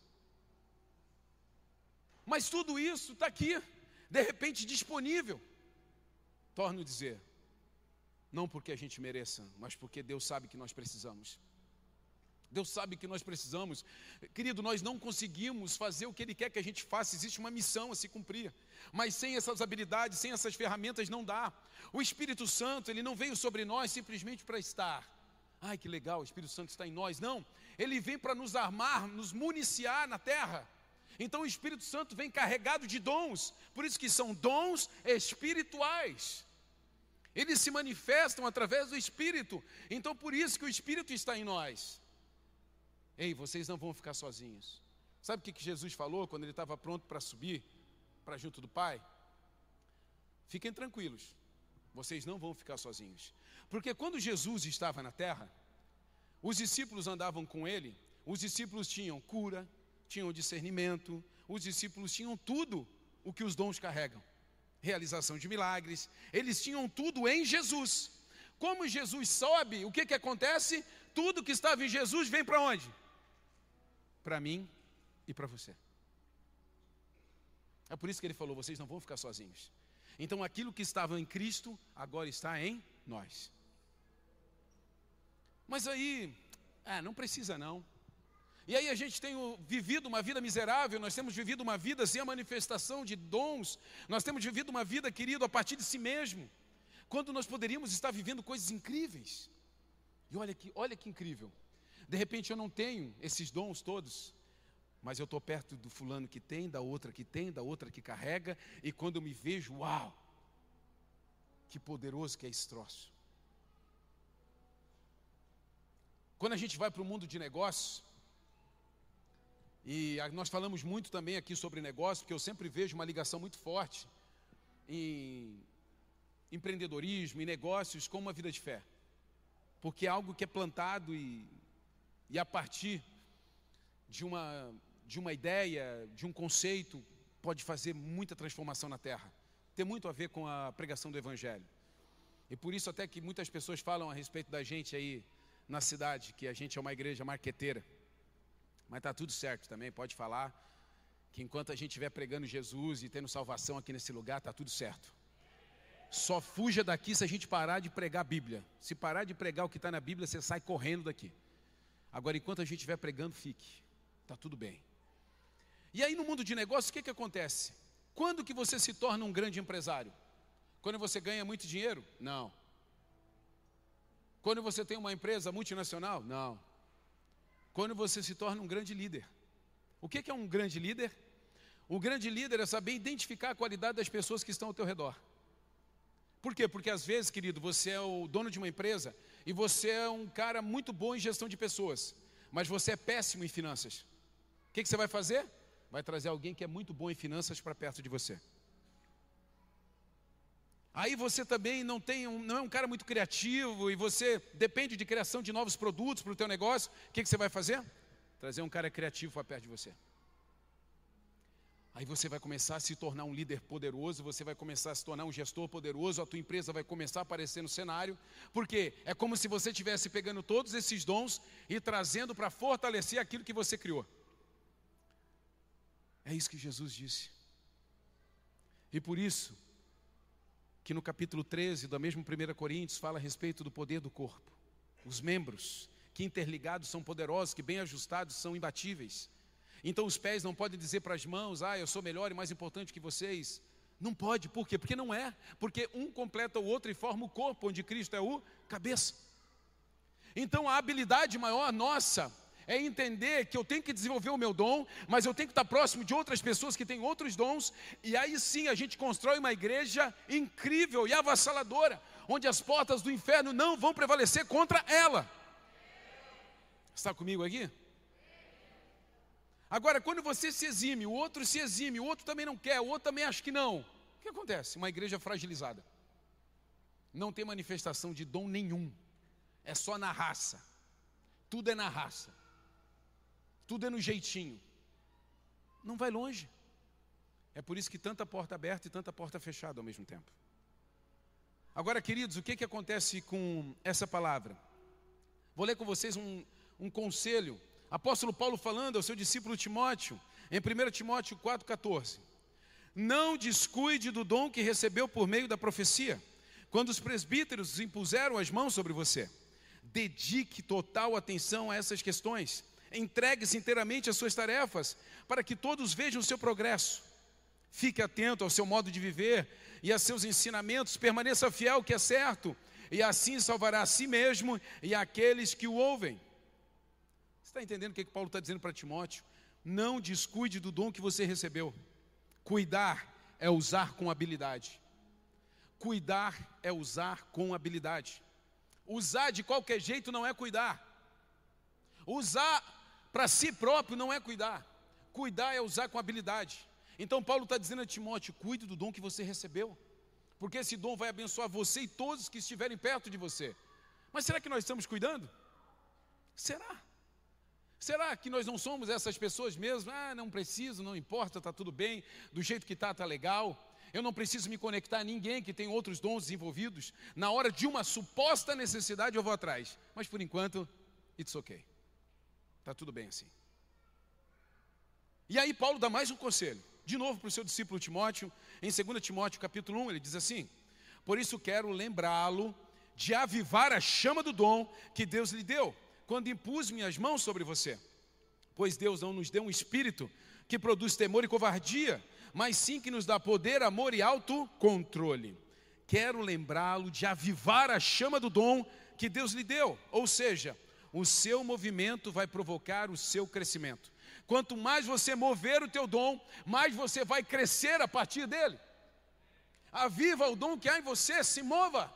Mas tudo isso está aqui, de repente disponível. Torno a dizer, não porque a gente mereça, mas porque Deus sabe que nós precisamos. Deus sabe que nós precisamos. Querido, nós não conseguimos fazer o que Ele quer que a gente faça. Existe uma missão a se cumprir. Mas sem essas habilidades, sem essas ferramentas, não dá. O Espírito Santo, Ele não veio sobre nós simplesmente para estar. Ai, que legal, o Espírito Santo está em nós. Não, Ele vem para nos armar, nos municiar na terra. Então o Espírito Santo vem carregado de dons. Por isso que são dons espirituais. Eles se manifestam através do Espírito. Então por isso que o Espírito está em nós. Ei, vocês não vão ficar sozinhos. Sabe o que Jesus falou quando Ele estava pronto para subir para junto do Pai? Fiquem tranquilos, vocês não vão ficar sozinhos. Porque quando Jesus estava na terra, os discípulos andavam com Ele, os discípulos tinham cura, tinham discernimento, os discípulos tinham tudo o que os dons carregam. Realização de milagres, eles tinham tudo em Jesus. Como Jesus sobe, o que que acontece? Tudo que estava em Jesus vem para onde? Para mim e para você. É por isso que Ele falou, vocês não vão ficar sozinhos. Então aquilo que estava em Cristo, agora está em nós. Mas aí, ah, não precisa não. E aí a gente tem vivido uma vida miserável, nós temos vivido uma vida sem a manifestação de dons, nós temos vivido uma vida, querido, a partir de si mesmo, quando nós poderíamos estar vivendo coisas incríveis. E olha que, olha que incrível, de repente eu não tenho esses dons todos, mas eu estou perto do fulano que tem, da outra que tem, da outra que carrega, e quando eu me vejo, uau, que poderoso que é esse troço. Quando a gente vai para o mundo de negócios, e nós falamos muito também aqui sobre negócio, porque eu sempre vejo uma ligação muito forte em empreendedorismo, em negócios, com uma vida de fé. Porque é algo que é plantado e, e a partir de uma, de uma ideia, de um conceito, pode fazer muita transformação na terra. Tem muito a ver com a pregação do Evangelho. E por isso até que muitas pessoas falam a respeito da gente aí na cidade, que a gente é uma igreja marqueteira. Mas está tudo certo também, pode falar que enquanto a gente estiver pregando Jesus e tendo salvação aqui nesse lugar, está tudo certo. Só fuja daqui se a gente parar de pregar a Bíblia. Se parar de pregar o que está na Bíblia, você sai correndo daqui. Agora, enquanto a gente estiver pregando, fique. Está tudo bem. E aí no mundo de negócios, o que, que acontece? Quando que você se torna um grande empresário? Quando você ganha muito dinheiro? Não. Quando você tem uma empresa multinacional? Não. Quando você se torna um grande líder. O que é um grande líder? O grande líder é saber identificar a qualidade das pessoas que estão ao teu redor. Por quê? Porque às vezes, querido, você é o dono de uma empresa e você é um cara muito bom em gestão de pessoas, mas você é péssimo em finanças. O que, que você vai fazer? Vai trazer alguém que é muito bom em finanças para perto de você. Aí você também não, tem um, não é um cara muito criativo e você depende de criação de novos produtos para o teu negócio. O que, que você vai fazer? Trazer um cara criativo para perto de você. Aí você vai começar a se tornar um líder poderoso, você vai começar a se tornar um gestor poderoso, a tua empresa vai começar a aparecer no cenário, porque é como se você estivesse pegando todos esses dons e trazendo para fortalecer aquilo que você criou. É isso que Jesus disse. E por isso, que no capítulo treze, da mesma primeira Coríntios, fala a respeito do poder do corpo. Os membros, que interligados são poderosos, que bem ajustados são imbatíveis. Então os pés não podem dizer para as mãos, ah, eu sou melhor e mais importante que vocês. Não pode, por quê? Porque não é. Porque um completa o outro e forma o corpo, onde Cristo é o cabeça. Então a habilidade maior nossa é entender que eu tenho que desenvolver o meu dom, mas eu tenho que estar próximo de outras pessoas que têm outros dons, e aí sim a gente constrói uma igreja incrível e avassaladora, onde as portas do inferno não vão prevalecer contra ela. Está comigo aqui? Agora, quando você se exime, o outro se exime, o outro também não quer, o outro também acha que não, o que acontece? Uma igreja fragilizada. Não tem manifestação de dom nenhum, é só na raça. Tudo é na raça. Tudo é no jeitinho. Não vai longe. É por isso que tanta porta aberta e tanta porta fechada ao mesmo tempo. Agora, queridos, o que, que acontece com essa palavra? Vou ler com vocês um, um conselho. Apóstolo Paulo falando ao seu discípulo Timóteo, em primeira Timóteo quatro, quatorze. Não descuide do dom que recebeu por meio da profecia, quando os presbíteros impuseram as mãos sobre você. Dedique total atenção a essas questões. Entregue-se inteiramente às suas tarefas, para que todos vejam o seu progresso. Fique atento ao seu modo de viver e a seus ensinamentos. Permaneça fiel ao que é certo, e assim salvará a si mesmo e aqueles que o ouvem. Você está entendendo o que, que Paulo está dizendo para Timóteo? Não descuide do dom que você recebeu. Cuidar é usar com habilidade. Cuidar é usar com habilidade. Usar de qualquer jeito não é cuidar. Usar para si próprio não é cuidar. Cuidar é usar com habilidade. Então Paulo está dizendo a Timóteo, cuide do dom que você recebeu, porque esse dom vai abençoar você e todos que estiverem perto de você. Mas será que nós estamos cuidando? Será? Será que nós não somos essas pessoas mesmo? Ah, não preciso, não importa, está tudo bem, do jeito que está, está legal. Eu não preciso me conectar a ninguém que tem outros dons desenvolvidos. Na hora de uma suposta necessidade eu vou atrás. Mas por enquanto, it's ok. Está tudo bem assim. E aí Paulo dá mais um conselho. De novo para o seu discípulo Timóteo. Em dois Timóteo capítulo um, ele diz assim. Por isso quero lembrá-lo de avivar a chama do dom que Deus lhe deu, quando impus minhas mãos sobre você. Pois Deus não nos deu um espírito que produz temor e covardia, mas sim que nos dá poder, amor e autocontrole. Quero lembrá-lo de avivar a chama do dom que Deus lhe deu. Ou seja, o seu movimento vai provocar o seu crescimento. Quanto mais você mover o teu dom, mais você vai crescer a partir dele. Aviva o dom que há em você, se mova.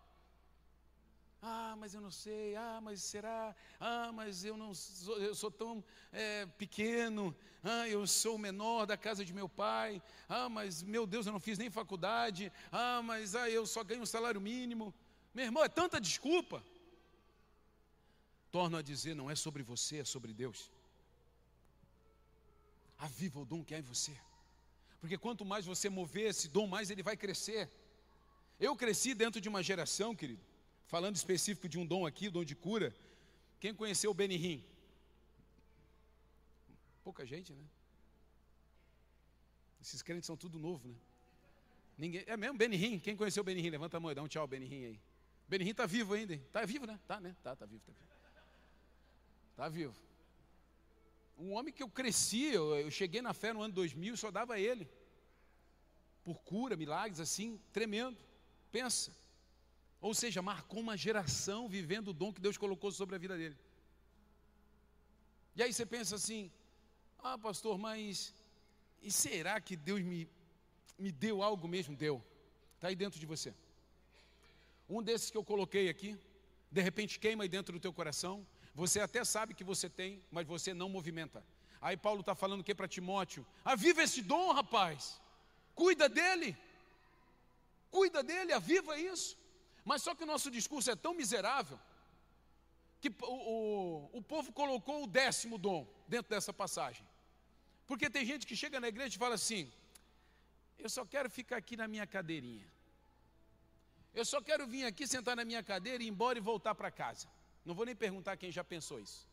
Ah, mas eu não sei, ah, mas será, ah, mas eu não sou, eu sou tão é, pequeno, ah, eu sou o menor da casa de meu pai, ah, mas meu Deus, eu não fiz nem faculdade, ah, mas ah, eu só ganho um salário mínimo. Meu irmão, é tanta desculpa. Torno a dizer, não é sobre você, é sobre Deus. Aviva o dom que há em você, porque quanto mais você mover esse dom, mais ele vai crescer. Eu cresci dentro de uma geração, querido, falando específico de um dom aqui, o dom de cura. Quem conheceu o Benny Hinn? Pouca gente, né? Esses crentes são tudo novo, né? Ninguém, é mesmo, Benny Hinn. Quem conheceu o Benny Hinn? Levanta a mão e dá um tchau, Benny Hinn aí. Benny Hinn está vivo ainda, hein? Está vivo, né? Tá, né? Tá, tá vivo, tá vivo. Tá vivo. Um homem que eu cresci, eu, eu cheguei na fé no ano dois mil e só dava ele. Por cura, milagres assim, tremendo. Pensa. Ou seja, marcou uma geração vivendo o dom que Deus colocou sobre a vida dele. E aí você pensa assim, ah, pastor, mas e será que Deus me, me deu algo mesmo? Deu. Está aí dentro de você. Um desses que eu coloquei aqui, de repente queima aí dentro do teu coração. Você até sabe que você tem, mas você não movimenta. Aí Paulo está falando o que para Timóteo? Aviva esse dom, rapaz. Cuida dele. Cuida dele, aviva isso. Mas só que o nosso discurso é tão miserável que o, o, o povo colocou o décimo dom dentro dessa passagem. Porque tem gente que chega na igreja e fala assim: eu só quero ficar aqui na minha cadeirinha. Eu só quero vir aqui, sentar na minha cadeira, ir embora e voltar para casa. Não vou nem perguntar quem já pensou isso.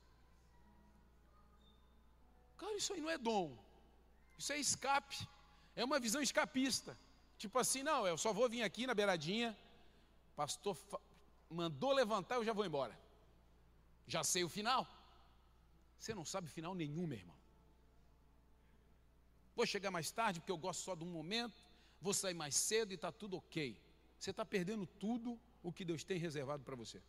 Cara, isso aí não é dom. Isso é escape. É uma visão escapista. Tipo assim, não, eu só vou vir aqui na beiradinha. Pastor mandou levantar, eu já vou embora. Já sei o final. Você não sabe final nenhum, meu irmão. Vou chegar mais tarde porque eu gosto só de um momento. Vou sair mais cedo e está tudo ok. Você está perdendo tudo o que Deus tem reservado para você.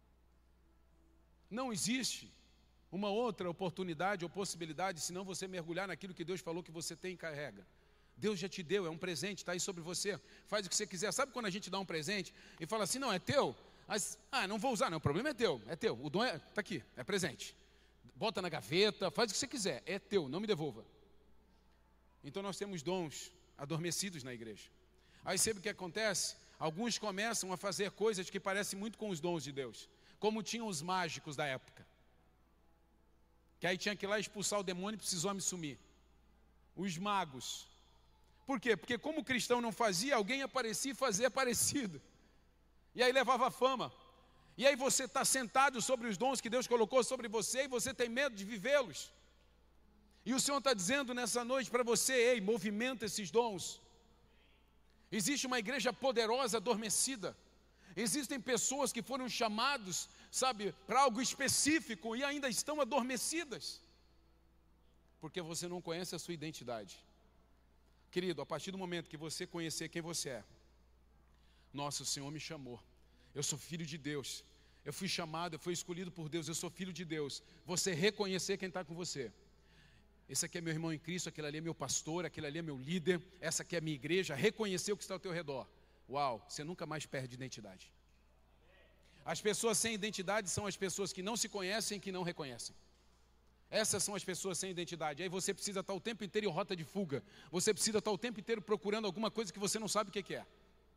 Não existe uma outra oportunidade ou possibilidade senão você mergulhar naquilo que Deus falou que você tem e carrega. Deus já te deu, é um presente, está aí sobre você. Faz o que você quiser. Sabe quando a gente dá um presente e fala assim, não, é teu? Mas, ah, não vou usar, não, o problema é teu, é teu. O dom está é, aqui, é presente. Bota na gaveta, faz o que você quiser, é teu, não me devolva. Então nós temos dons adormecidos na igreja. Aí sabe o que acontece? Alguns começam a fazer coisas que parecem muito com os dons de Deus, como tinham os mágicos da época, que aí tinha que ir lá expulsar o demônio e precisou me sumir. Os magos. Por quê? Porque como o cristão não fazia, alguém aparecia e fazia parecido. E aí levava fama. E aí você está sentado sobre os dons que Deus colocou sobre você e você tem medo de vivê-los. E o Senhor está dizendo nessa noite para você, ei, movimenta esses dons. Existe uma igreja poderosa adormecida. Existem pessoas que foram chamados, sabe, para algo específico e ainda estão adormecidas. Porque você não conhece a sua identidade. Querido, a partir do momento que você conhecer quem você é, nossa, o Senhor me chamou. Eu sou filho de Deus. Eu fui chamado, eu fui escolhido por Deus, eu sou filho de Deus. Você reconhecer quem está com você. Esse aqui é meu irmão em Cristo, aquele ali é meu pastor, aquele ali é meu líder, essa aqui é a minha igreja, reconhecer o que está ao teu redor. Uau, você nunca mais perde identidade. As pessoas sem identidade são as pessoas que não se conhecem e que não reconhecem. Essas são as pessoas sem identidade. Aí você precisa estar o tempo inteiro em rota de fuga. Você precisa estar o tempo inteiro procurando alguma coisa que você não sabe o que é.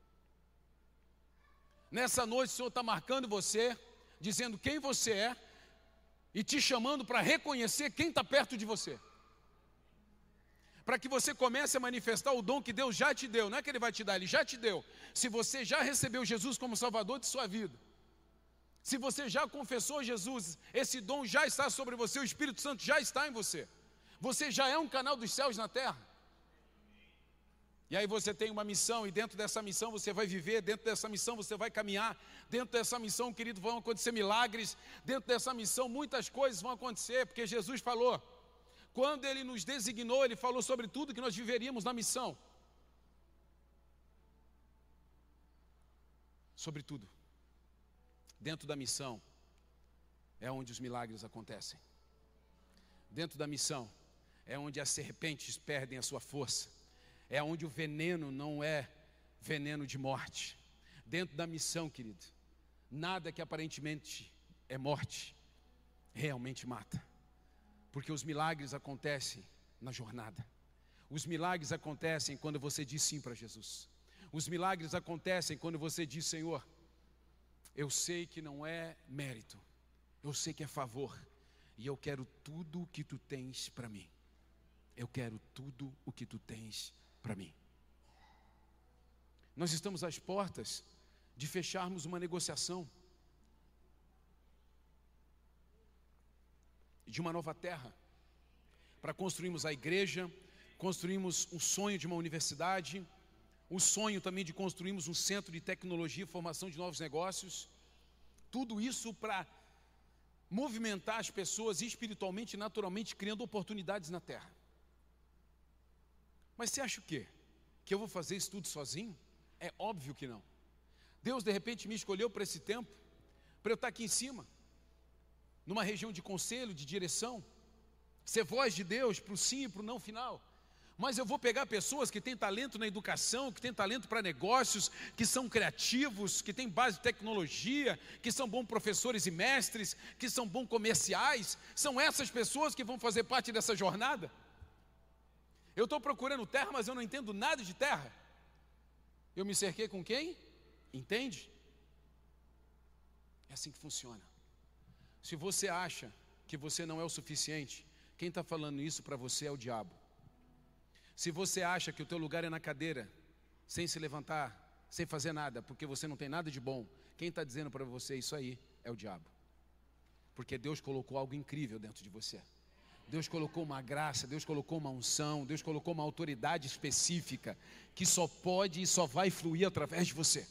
Nessa noite o Senhor está marcando você, dizendo quem você é e te chamando para reconhecer quem está perto de você. Para que você comece a manifestar o dom que Deus já te deu. Não é que Ele vai te dar, Ele já te deu. Se você já recebeu Jesus como Salvador de sua vida, se você já confessou Jesus, esse dom já está sobre você, o Espírito Santo já está em você. Você já é um canal dos céus na terra. E aí você tem uma missão, e dentro dessa missão você vai viver, dentro dessa missão você vai caminhar, dentro dessa missão, querido, vão acontecer milagres, dentro dessa missão muitas coisas vão acontecer, porque Jesus falou, quando Ele nos designou, Ele falou sobre tudo que nós viveríamos na missão. Sobre tudo. Dentro da missão é onde os milagres acontecem. Dentro da missão é onde as serpentes perdem a sua força. É onde o veneno não é veneno de morte. Dentro da missão, querido, nada que aparentemente é morte, realmente mata. Porque os milagres acontecem na jornada. Os milagres acontecem quando você diz sim para Jesus. Os milagres acontecem quando você diz, Senhor, eu sei que não é mérito, eu sei que é favor, e eu quero tudo o que tu tens para mim. Eu quero tudo o que tu tens para mim. Nós estamos às portas de fecharmos uma negociação de uma nova terra, para construirmos a igreja, construirmos um sonho de uma universidade, o sonho também de construirmos um centro de tecnologia e formação de novos negócios, tudo isso para movimentar as pessoas espiritualmente e naturalmente, criando oportunidades na terra. Mas você acha o quê? Que eu vou fazer isso tudo sozinho? É óbvio que não. Deus de repente me escolheu para esse tempo, para eu estar aqui em cima, numa região de conselho, de direção, ser voz de Deus para o sim e para o não final. Mas eu vou pegar pessoas que têm talento na educação, que têm talento para negócios, que são criativos, que têm base de tecnologia, que são bons professores e mestres, que são bons comerciais. São essas pessoas que vão fazer parte dessa jornada. Eu estou procurando terra, mas eu não entendo nada de terra. Eu me cerquei com quem? Entende? É assim que funciona. Se você acha que você não é o suficiente, quem está falando isso para você é o diabo. Se você acha que o teu lugar é na cadeira, sem se levantar, sem fazer nada, porque você não tem nada de bom, quem está dizendo para você isso aí é o diabo. Porque Deus colocou algo incrível dentro de você. Deus colocou uma graça, Deus colocou uma unção, Deus colocou uma autoridade específica, que só pode e só vai fluir através de você.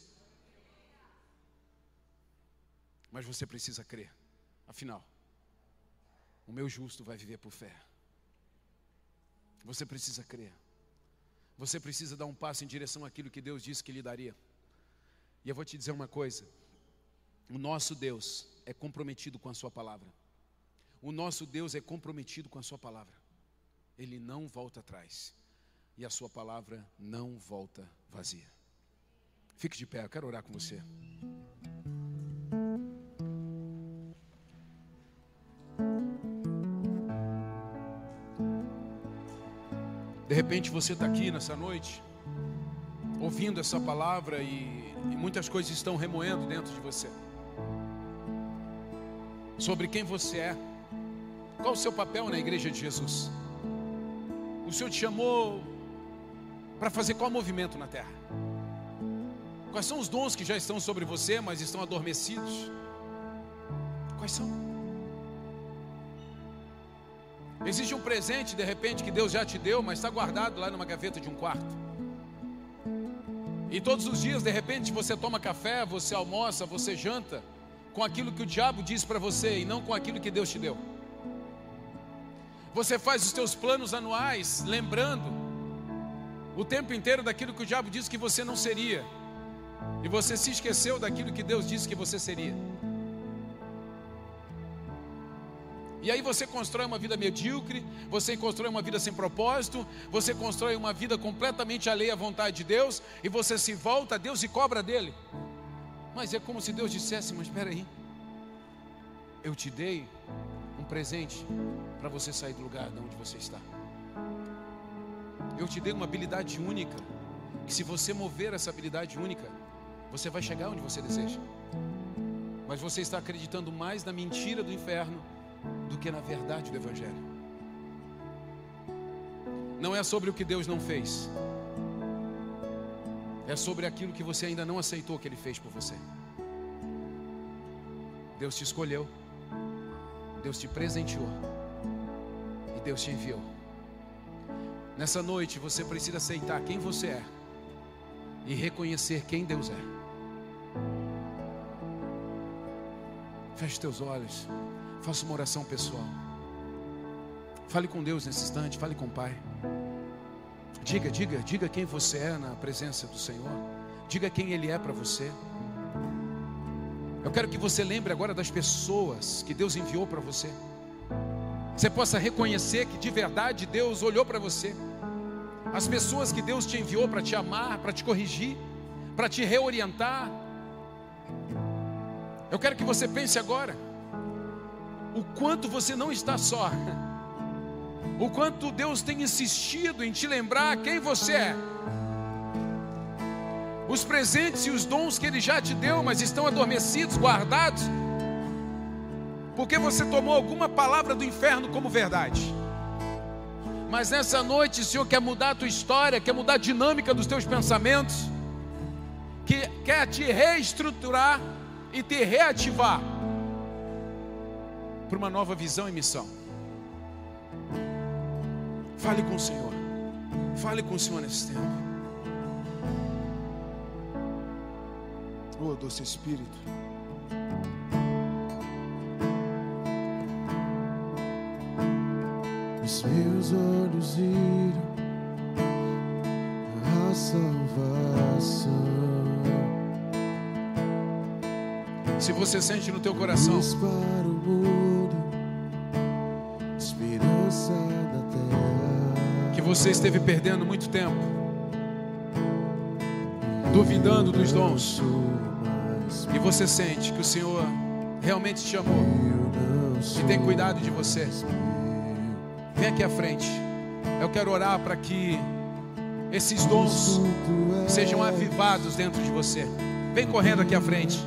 Mas você precisa crer. Afinal, o meu justo vai viver por fé. Você precisa crer. Você precisa dar um passo em direção àquilo que Deus disse que lhe daria. E eu vou te dizer uma coisa. O nosso Deus é comprometido com a sua palavra. O nosso Deus é comprometido com a sua palavra. Ele não volta atrás. E a sua palavra não volta vazia. Fique de pé, eu quero orar com você. De repente você está aqui nessa noite, ouvindo essa palavra e, e muitas coisas estão remoendo dentro de você. Sobre quem você é. Qual o seu papel na igreja de Jesus? O Senhor te chamou para fazer qual movimento na terra? Quais são os dons que já estão sobre você, mas estão adormecidos? Quais são? Existe um presente, de repente, que Deus já te deu, mas está guardado lá numa gaveta de um quarto. E todos os dias, de repente, você toma café, você almoça, você janta com aquilo que o diabo diz para você e não com aquilo que Deus te deu. Você faz os teus planos anuais, lembrando o tempo inteiro daquilo que o diabo disse que você não seria. E você se esqueceu daquilo que Deus disse que você seria. E aí você constrói uma vida medíocre, você constrói uma vida sem propósito, você constrói uma vida completamente alheia à vontade de Deus, e você se volta a Deus e cobra dele. Mas é como se Deus dissesse, mas espera aí, eu te dei um presente para você sair do lugar de onde você está. Eu te dei uma habilidade única, que se você mover essa habilidade única, você vai chegar onde você deseja. Mas você está acreditando mais na mentira do inferno do que na verdade do Evangelho. Não é sobre o que Deus não fez, é sobre aquilo que você ainda não aceitou que Ele fez por você. Deus te escolheu, Deus te presenteou e Deus te enviou. Nessa noite você precisa aceitar quem você é e reconhecer quem Deus é. Feche teus olhos. Faça uma oração pessoal. Fale com Deus nesse instante, fale com o Pai. Diga, diga, diga quem você é na presença do Senhor. Diga quem Ele é para você. Eu quero que você lembre agora das pessoas que Deus enviou para você. Você possa reconhecer que de verdade Deus olhou para você. As pessoas que Deus te enviou para te amar, para te corrigir, para te reorientar. Eu quero que você pense agora o quanto você não está só, o quanto Deus tem insistido em te lembrar quem você é, os presentes e os dons que Ele já te deu, mas estão adormecidos, guardados, porque você tomou alguma palavra do inferno como verdade. Mas nessa noite o Senhor quer mudar a tua história, quer mudar a dinâmica dos teus pensamentos, que quer te reestruturar e te reativar para uma nova visão e missão. Fale com o Senhor. Fale com o Senhor nesse tempo. Oh, doce Espírito. Os meus olhos viram a salvação. Se você sente no teu coração Luz para o mundo, esperança da terra, que você esteve perdendo muito tempo, duvidando dos dons, e você sente que o Senhor realmente te amou e tem cuidado de você, vem aqui à frente. Eu quero orar para que esses dons sejam avivados dentro de você. Vem correndo aqui à frente.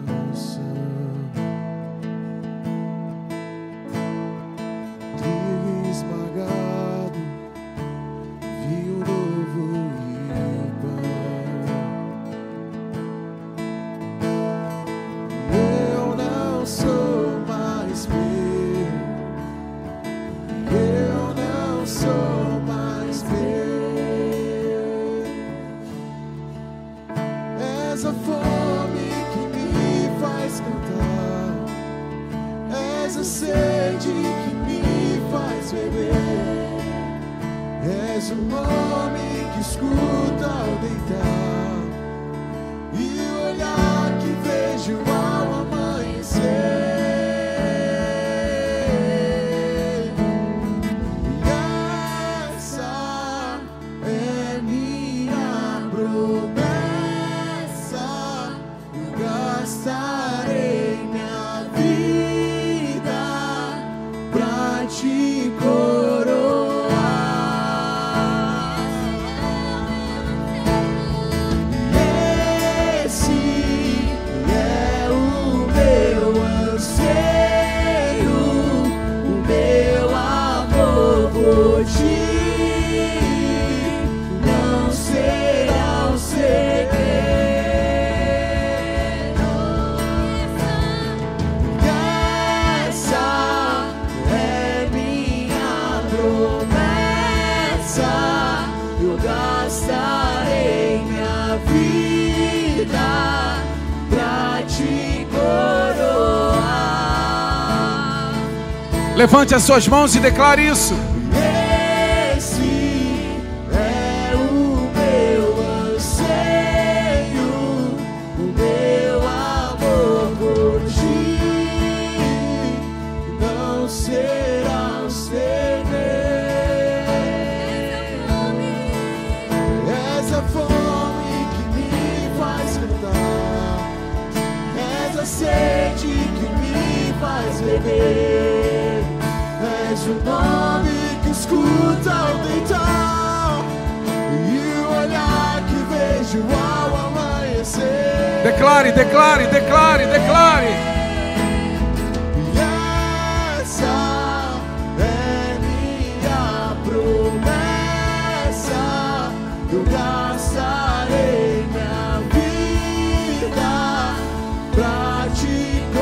Levante as suas mãos e declare isso. Esse é o meu anseio, o meu amor por ti não será o ceder. Essa fome que me faz cantar, essa sede que me faz beber. És o nome que escuta ao deitar e o olhar que vejo ao amanhecer. Declare, declare, declare, declare. E essa é minha promessa, eu gastarei minha vida pra te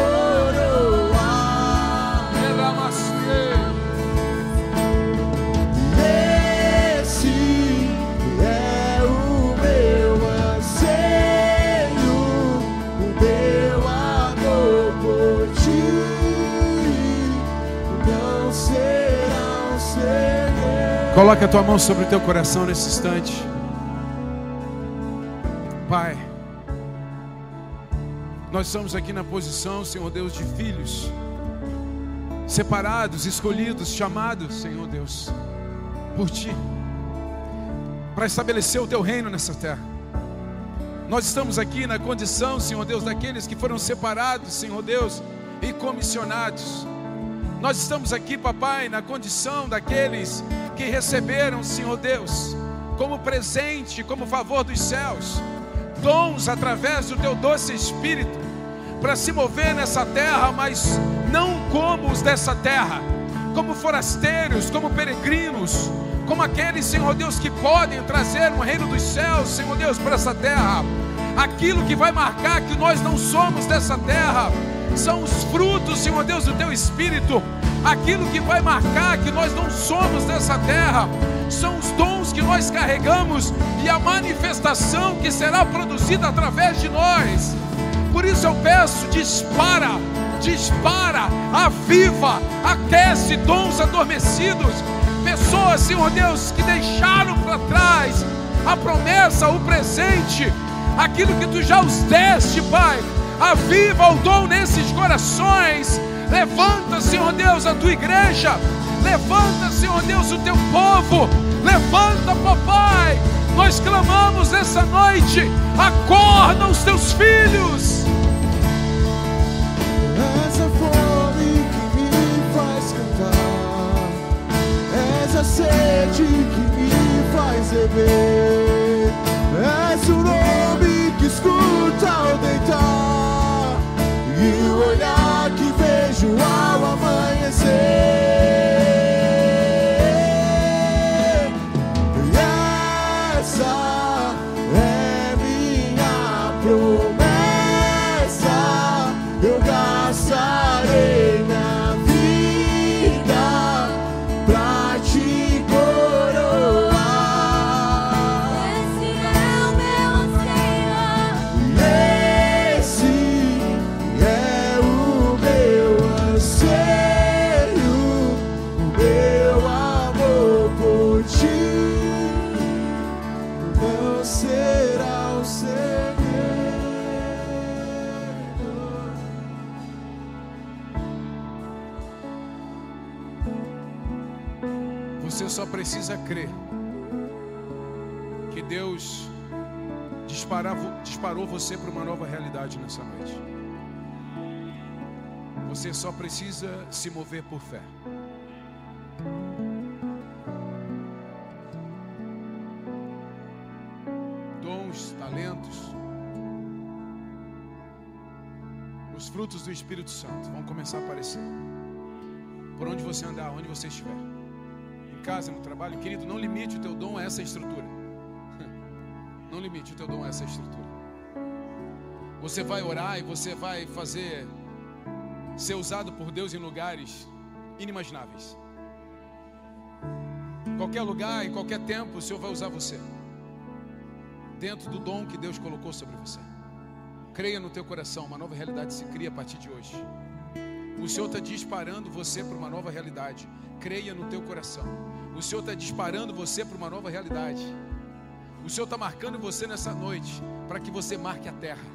Coloque a tua mão sobre o teu coração nesse instante. Pai, nós estamos aqui na posição, Senhor Deus, de filhos separados, escolhidos, chamados, Senhor Deus, por Ti, para estabelecer o Teu reino nessa terra. Nós estamos aqui na condição, Senhor Deus, daqueles que foram separados, Senhor Deus, e comissionados. Nós estamos aqui, papai, na condição daqueles que receberam, Senhor Deus, como presente, como favor dos céus, dons através do Teu doce Espírito, para se mover nessa terra, mas não como os dessa terra, como forasteiros, como peregrinos, como aqueles, Senhor Deus, que podem trazer um reino dos céus, Senhor Deus, para essa terra. Aquilo que vai marcar que nós não somos dessa terra são os frutos, Senhor Deus, do Teu Espírito. Aquilo que vai marcar que nós não somos dessa terra são os dons que nós carregamos e a manifestação que será produzida através de nós. Por isso eu peço, dispara, dispara, aviva, aquece dons adormecidos. Pessoas, Senhor Deus, que deixaram para trás a promessa, o presente, aquilo que Tu já os deste, Pai. Aviva o dom nesses corações. Levanta, Senhor Deus, a Tua igreja. Levanta, Senhor Deus, o Teu povo. Levanta, papai. Nós clamamos nessa noite. Acorda os teus filhos. Essa fome que me faz cantar, essa sede que me faz beber, és o nome que escuta ao deitar e o olhar que vejo ao amanhecer. E essa é minha promessa. Eu gastarei minha vida pra te coroar. Esse é o meu Senhor. Esse é o meu anseio, o meu amor por ti não será o segredo. Você só precisa crer que Deus disparava, disparou você para uma nova realidade nessa noite. Você só precisa se mover por fé. Dons, talentos, os frutos do Espírito Santo vão começar a aparecer. Por onde você andar, onde você estiver. Casa, no trabalho, querido, não limite o teu dom a essa estrutura. Não limite o teu dom a essa estrutura. Você vai orar e você vai fazer ser usado por Deus em lugares inimagináveis. Em qualquer lugar, em qualquer tempo, o Senhor vai usar você dentro do dom que Deus colocou sobre você. Creia no teu coração, uma nova realidade se cria a partir de hoje. O Senhor está disparando você para uma nova realidade. Creia no teu coração. O Senhor está disparando você para uma nova realidade. O Senhor está marcando você nessa noite para que você marque a terra.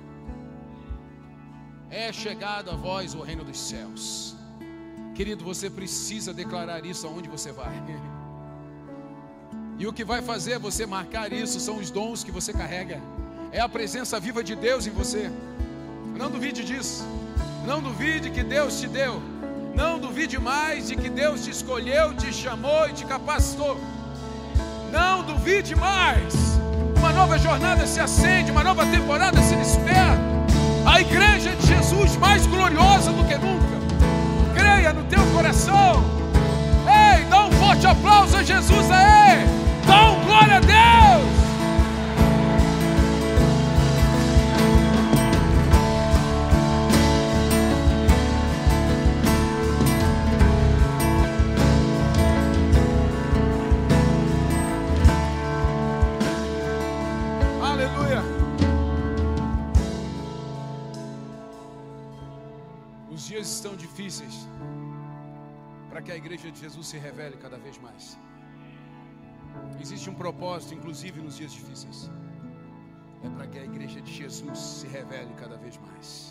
É chegado a vós o reino dos céus. Querido, você precisa declarar isso aonde você vai. E o que vai fazer você marcar isso são os dons que você carrega. É a presença viva de Deus em você. Não duvide disso. Não duvide que Deus te deu. Não duvide mais de que Deus te escolheu, te chamou e te capacitou. Não duvide mais. Uma nova jornada se acende, uma nova temporada se desperta. A igreja de Jesus mais gloriosa do que nunca. Creia no teu coração. Ei, dá um forte aplauso a Jesus aí. Dá um glória a Deus. Os dias estão difíceis para que a igreja de Jesus se revele cada vez mais. Existe um propósito, inclusive nos dias difíceis. É para que a igreja de Jesus se revele cada vez mais.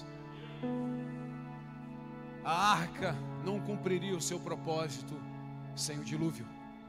A arca não cumpriria o seu propósito sem o dilúvio.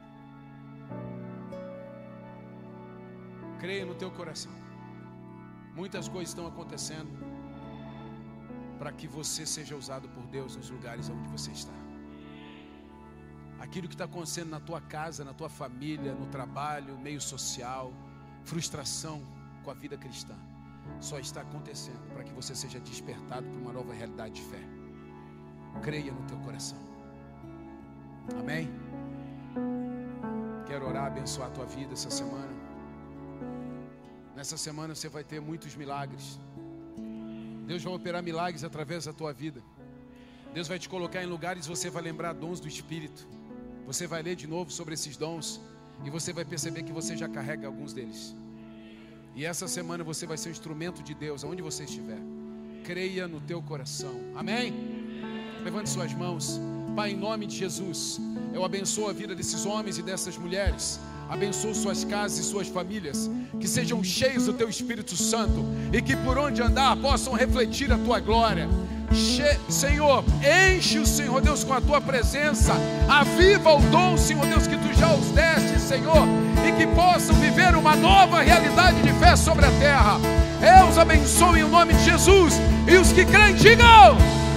Creia no teu coração. Muitas coisas estão acontecendo para que você seja usado por Deus nos lugares onde você está. Aquilo que está acontecendo na tua casa, na tua família, no trabalho, meio social, frustração com a vida cristã, só está acontecendo para que você seja despertado para uma nova realidade de fé. Creia no teu coração. Amém? Quero orar, abençoar a tua vida essa semana. Nessa semana você vai ter muitos milagres. Deus vai operar milagres através da tua vida. Deus vai te colocar em lugares e você vai lembrar dons do Espírito. Você vai ler de novo sobre esses dons e você vai perceber que você já carrega alguns deles. E essa semana você vai ser um instrumento de Deus aonde você estiver. Creia no teu coração. Amém? Levante suas mãos. Pai, em nome de Jesus, eu abençoo a vida desses homens e dessas mulheres. Abençoa suas casas e suas famílias, que sejam cheios do teu Espírito Santo e que por onde andar possam refletir a tua glória. Che- Senhor, enche o Senhor Deus com a tua presença, aviva o dom, Senhor Deus, que tu já os deste, Senhor, que possam viver uma nova realidade de fé sobre a terra. Eu os abençoo em nome de Jesus. E os que creem, digam.